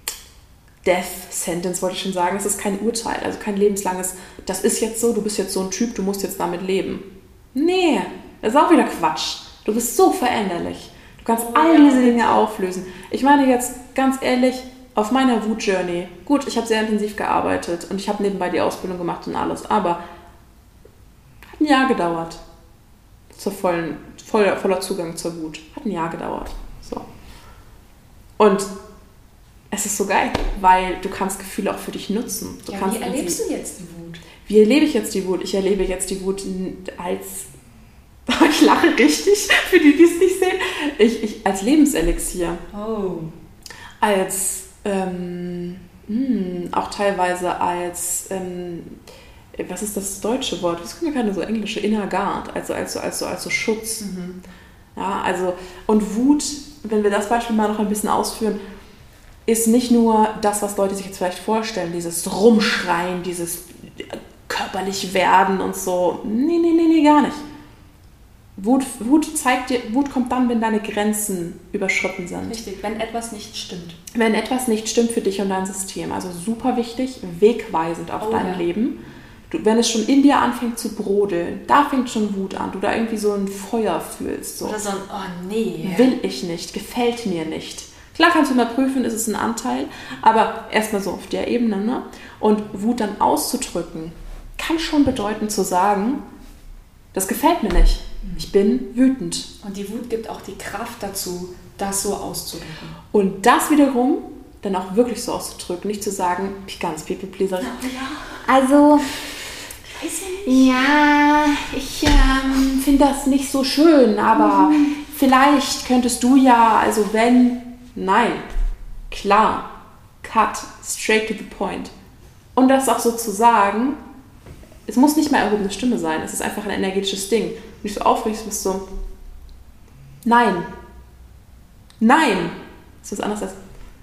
Death Sentence, wollte ich schon sagen. Es ist kein Urteil, also kein lebenslanges, das ist jetzt so, du bist jetzt so ein Typ, du musst jetzt damit leben. Nee, das ist auch wieder Quatsch. Du bist so veränderlich. Du Du kannst Oh, all ja, diese Dinge bitte. auflösen. Ich meine jetzt ganz ehrlich, auf meiner Wut-Journey, gut, ich habe sehr intensiv gearbeitet und ich habe nebenbei die Ausbildung gemacht und alles, aber hat ein Jahr gedauert. Zur vollen, voller, voller Zugang zur Wut. Hat ein Jahr gedauert. So. Und es ist so geil, weil du kannst Gefühle auch für dich nutzen. Du Ja, kannst wie erlebst du jetzt die Wut? Wie erlebe ich jetzt die Wut? Ich erlebe jetzt die Wut als... Ich lache richtig, für die, die es nicht sehen. Ich, ich, als Lebenselixier. Oh. Als, ähm, mh, auch teilweise als, ähm, was ist das deutsche Wort? Das kommt mir keine so englische, Inner Guard, also als, als, als so Schutz. Mhm. Ja, also, und Wut, wenn wir das Beispiel mal noch ein bisschen ausführen, ist nicht nur das, was Leute sich jetzt vielleicht vorstellen, dieses Rumschreien, dieses körperlich werden und so. Nee, nee, nee, nee, gar nicht. Wut, Wut zeigt dir, Wut kommt dann, wenn deine Grenzen überschritten sind. Richtig, wenn etwas nicht stimmt. Wenn etwas nicht stimmt für dich und dein System. Also super wichtig, wegweisend auf Oh, dein ja. Leben. Du, wenn es schon in dir anfängt zu brodeln, da fängt schon Wut an. Du da irgendwie so ein Feuer fühlst. So. Oder so ein, oh nee. Will ich nicht, gefällt mir nicht. Klar kannst du mal prüfen, ist es ein Anteil, aber erstmal so auf der Ebene. Ne? Und Wut dann auszudrücken, kann schon bedeuten zu sagen, das gefällt mir nicht. Ich bin wütend. Und die Wut gibt auch die Kraft dazu, das so auszudrücken. Und das wiederum dann auch wirklich so auszudrücken, nicht zu sagen, ich ganz People-Pleaser. Also, ja, ich ähm, finde das nicht so schön, aber mhm. vielleicht könntest du ja, also wenn, nein, klar, cut, straight to the point. Und das auch so zu sagen, es muss nicht mehr erhobene Stimme sein, es ist einfach ein energetisches Ding. Und nicht so aufregst, bist so, nein, nein, das ist was anderes als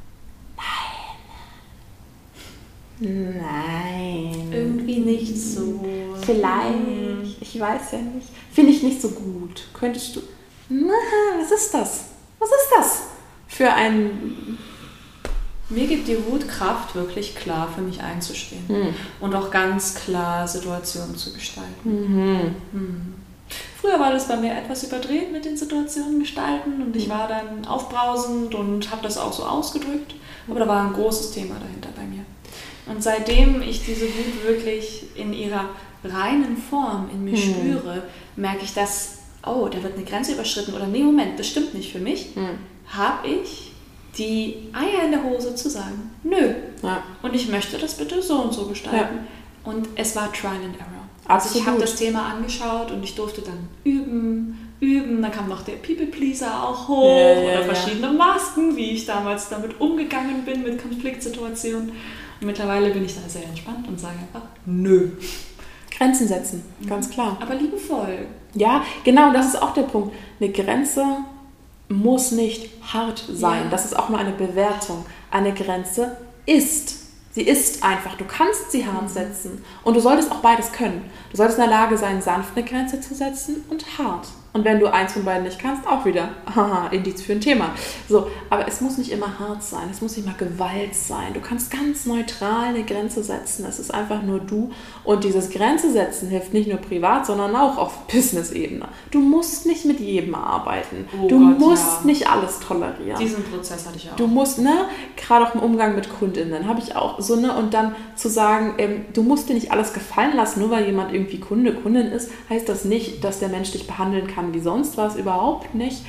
nein, nein. Irgendwie nicht so. Vielleicht, ich weiß ja nicht, finde ich nicht so gut. Könntest du, na, was ist das? Was ist das für ein... Mir gibt die Wut Kraft, wirklich klar für mich einzustehen Hm. und auch ganz klar Situationen zu gestalten. Mhm. Hm. Früher war das bei mir etwas überdreht mit den Situationen gestalten und ich war dann aufbrausend und habe das auch so ausgedrückt, aber da war ein großes Thema dahinter bei mir. Und seitdem ich diese Wut wirklich in ihrer reinen Form in mir Hm. spüre, merke ich, dass, oh, da wird eine Grenze überschritten oder nee, Moment, das stimmt nicht für mich, Hm. habe ich die Eier in der Hose zu sagen, nö. Ja. Und ich möchte das bitte so und so gestalten. Ja. Und es war Trial and Error. Also Absolut. ich habe das Thema angeschaut und ich durfte dann üben, üben. Dann kam noch der People-Pleaser auch hoch Ja, ja, oder ja. verschiedene Masken, wie ich damals damit umgegangen bin mit Konfliktsituationen. Und mittlerweile bin ich da sehr entspannt und sage einfach, nö. Grenzen setzen, ganz klar. Aber liebevoll. Ja, genau, das ist auch der Punkt. Eine Grenze muss nicht hart sein. Ja. Das ist auch nur eine Bewertung. Eine Grenze ist. Sie ist einfach. Du kannst sie hart setzen. Und du solltest auch beides können. Du solltest in der Lage sein, sanft eine Grenze zu setzen und hart. Und wenn du eins von beiden nicht kannst, auch wieder, haha, Indiz für ein Thema. So, aber es muss nicht immer hart sein. Es muss nicht mal Gewalt sein. Du kannst ganz neutral eine Grenze setzen. Es ist einfach nur du. Und dieses Grenze setzen hilft nicht nur privat, sondern auch auf Business-Ebene. Du musst nicht mit jedem arbeiten. Oh du Gott, musst ja. nicht alles tolerieren. Diesen Prozess hatte ich auch. Du musst, ne, gerade auch im Umgang mit KundInnen, habe ich auch so, ne, und dann zu sagen, ähm, du musst dir nicht alles gefallen lassen, nur weil jemand irgendwie Kunde, Kundin ist, heißt das nicht, dass der Mensch dich behandeln kann wie sonst was, überhaupt nicht.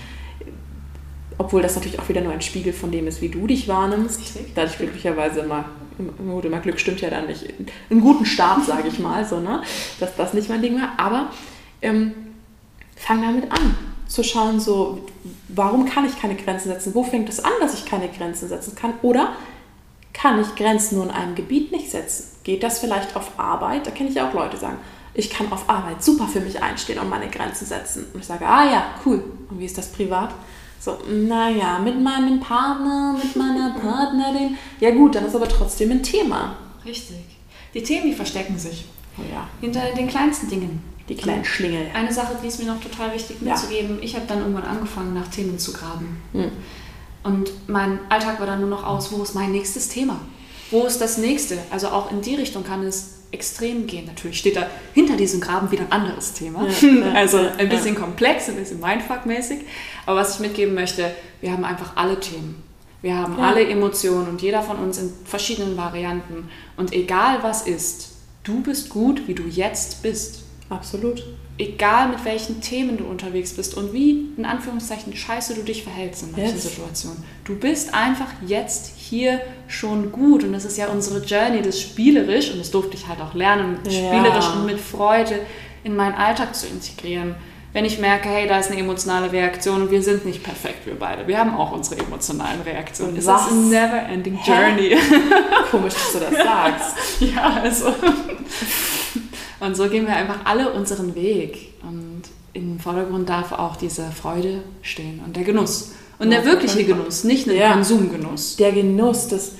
Obwohl das natürlich auch wieder nur ein Spiegel von dem ist, wie du dich wahrnimmst. Richtig. Da ich glücklicherweise immer, gut, immer Glück stimmt ja dann nicht, einen guten Start, sage ich mal, so, ne, dass das nicht mein Ding war, aber ähm, fang damit an. Zu schauen, so, warum kann ich keine Grenzen setzen? Wo fängt es an, dass ich keine Grenzen setzen kann? Oder kann ich Grenzen nur in einem Gebiet nicht setzen? Geht das vielleicht auf Arbeit? Da kenne ich auch Leute, die sagen, ich kann auf Arbeit super für mich einstehen und meine Grenzen setzen. Und ich sage, ah ja, cool. Und wie ist das privat? So, naja, mit meinem Partner, mit meiner Partnerin. Ja gut, dann ist aber trotzdem ein Thema. Richtig. Die Themen, die verstecken sich Oh ja, hinter den kleinsten Dingen. die kleinen Schlingel. Eine Sache, die ist mir noch total wichtig Ja. mitzugeben. Ich habe dann irgendwann angefangen, nach Themen zu graben. Hm. Und mein Alltag war dann nur noch aus, wo ist mein nächstes Thema? Wo ist das nächste? Also auch in die Richtung kann es Extrem gehen. Natürlich steht da hinter diesem Graben wieder ein anderes Thema. Ja, also ja, ein bisschen ja. komplex, ein bisschen Mindfuck-mäßig. Aber was ich mitgeben möchte, wir haben einfach alle Themen. Wir haben ja. alle Emotionen und jeder von uns in verschiedenen Varianten. Und egal was ist, du bist gut, wie du jetzt bist. Absolut. Egal mit welchen Themen du unterwegs bist und wie, in Anführungszeichen, scheiße du dich verhältst in manchen Yes. Situationen. Du bist einfach jetzt hier schon gut und das ist ja unsere Journey, das spielerisch, und das durfte ich halt auch lernen, Ja. spielerisch und mit Freude in meinen Alltag zu integrieren. Wenn ich merke, hey, da ist eine emotionale Reaktion und wir sind nicht perfekt, wir beide. Wir haben auch unsere emotionalen Reaktionen. Es ist Was? eine never-ending journey. Komisch, dass du das sagst. Ja, also... Und so gehen wir einfach alle unseren Weg. Und im Vordergrund darf auch diese Freude stehen und der Genuss. Und Ja, der wirkliche auf jeden Fall. Genuss, nicht ein Ja. Konsumgenuss. Der Genuss, das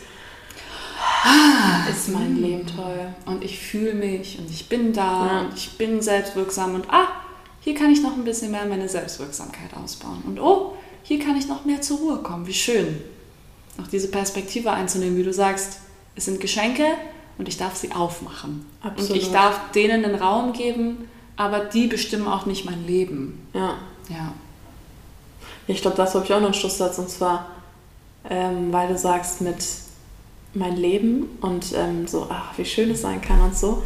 ist mein Leben toll. Und ich fühle mich und ich bin da Ja. und ich bin selbstwirksam und ah, hier kann ich noch ein bisschen mehr meine Selbstwirksamkeit ausbauen. Und oh, hier kann ich noch mehr zur Ruhe kommen. Wie schön. Auch diese Perspektive einzunehmen, wie du sagst, es sind Geschenke, und ich darf sie aufmachen. Absolut. Und ich darf denen den Raum geben, aber die bestimmen auch nicht mein Leben. Ja. Ja. Ich glaube, dazu habe ich auch noch einen Schlusssatz, und zwar, ähm, weil du sagst, mit mein Leben und ähm, so, ach, wie schön es sein kann und so.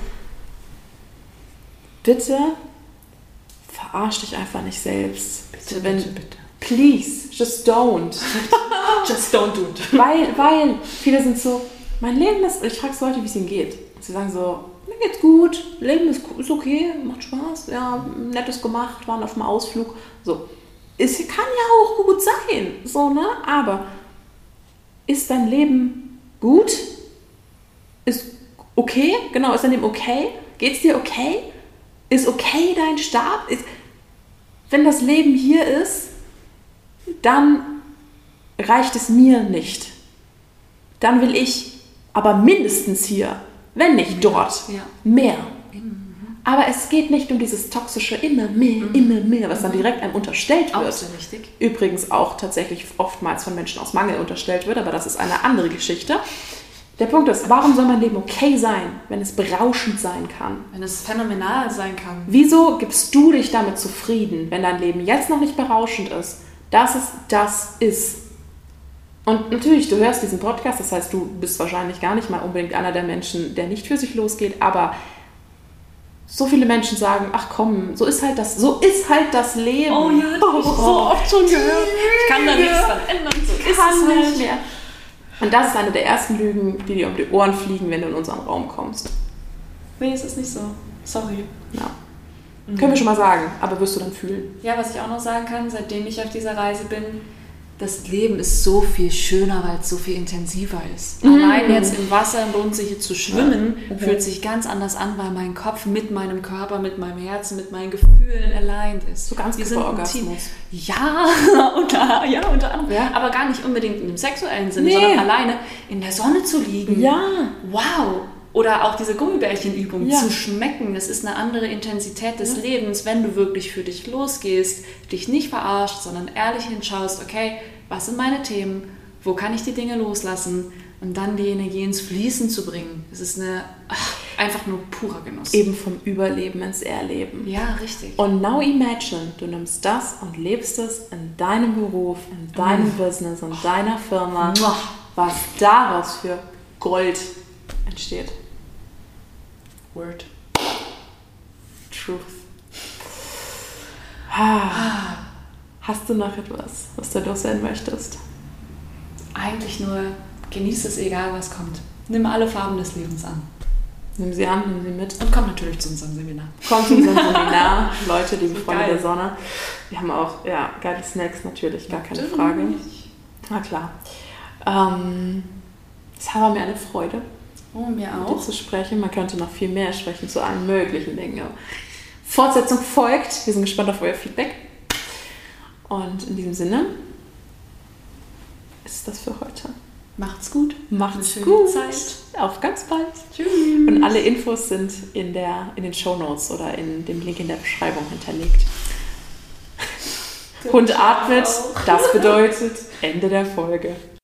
Bitte verarsch dich einfach nicht selbst. Bitte, Wenn, bitte, bitte. Please, just don't. Just don't do it. Weil, weil viele sind so, mein Leben ist, ich frage Leute, wie es ihnen geht. Sie sagen so, mir geht's gut, Leben ist, ist okay, macht Spaß, ja, nettes gemacht, waren auf dem Ausflug. So, es kann ja auch gut sein, so, ne? Aber ist dein Leben gut? Ist okay? Genau, ist dein Leben okay? Geht's dir okay? Ist okay dein Start? Ist, wenn das Leben hier ist, dann reicht es mir nicht. Dann will ich aber mindestens hier, wenn nicht dort, Ja. mehr. Aber es geht nicht um dieses toxische immer mehr, immer mehr, was dann direkt einem unterstellt Auch wird. sehr wichtig. Übrigens auch tatsächlich oftmals von Menschen aus Mangel unterstellt wird, aber das ist eine andere Geschichte. Der Punkt ist, warum soll mein Leben okay sein, wenn es berauschend sein kann? Wenn es phänomenal sein kann. Wieso gibst du dich damit zufrieden, wenn dein Leben jetzt noch nicht berauschend ist, dass es das ist? Und natürlich, du hörst diesen Podcast, das heißt, du bist wahrscheinlich gar nicht mal unbedingt einer der Menschen, der nicht für sich losgeht, aber so viele Menschen sagen, ach komm, so ist halt das, so ist halt das Leben. Oh ja, das habe ich so oft schon gehört. Ich kann da nichts dran ändern, so ist Kann es halt. nicht mehr. Und das ist eine der ersten Lügen, die dir um die Ohren fliegen, wenn du in unseren Raum kommst. Nee, es ist nicht so. Sorry. Ja. Mhm. Können wir schon mal sagen, aber wirst du dann fühlen. Ja, was ich auch noch sagen kann, seitdem ich auf dieser Reise bin, das Leben ist so viel schöner, weil es so viel intensiver ist. Mhm. Allein jetzt im Wasser lohnt sich jetzt zu schwimmen, Ja. Mhm. fühlt sich ganz anders an, weil mein Kopf mit meinem Körper, mit meinem Herzen, mit meinen Gefühlen aligned ist. So ganz Wir super sind ein Orgasmus. Team. Ja, unter, ja, unter anderem. Ja. Aber gar nicht unbedingt in dem sexuellen Sinne, Nee. sondern alleine in der Sonne zu liegen. Ja. Wow. Oder auch diese Gummibärchenübung Ja. zu schmecken. Das ist eine andere Intensität des Ja. Lebens, wenn du wirklich für dich losgehst, dich nicht verarscht, sondern ehrlich hinschaust, okay, was sind meine Themen, wo kann ich die Dinge loslassen und dann die Energie ins Fließen zu bringen. Es ist eine, ach, einfach nur purer Genuss. Eben vom Überleben ins Erleben. Ja, richtig. Und now imagine, du nimmst das und lebst es in deinem Beruf, in deinem Mm. Business, in deiner Firma, Muah. was daraus für Gold entsteht. Word. Truth. Ah. Hast du noch etwas, was du loswerden möchtest? Eigentlich nur, genieß es, egal was kommt. Nimm alle Farben des Lebens an. Nimm sie an, nimm sie mit. Und komm natürlich zu unserem Seminar. Kommt zu unserem Seminar, Leute, liebe Freunde Geil. der Sonne. Wir haben auch, ja, geile Snacks natürlich, gar keine Natürlich. Frage. Na klar. Ähm, es war mir eine Freude, Oh, mir mit dir auch. zu sprechen. Man könnte noch viel mehr sprechen zu allen möglichen Dingen. Aber Fortsetzung folgt. Wir sind gespannt auf euer Feedback. Und in diesem Sinne ist das für heute. Macht's gut. Macht's Eine schöne gut. Zeit. Auf ganz bald. Tschüss. Und alle Infos sind in, der, in den Shownotes oder in dem Link in der Beschreibung hinterlegt. Hund atmet, das bedeutet Ende der Folge.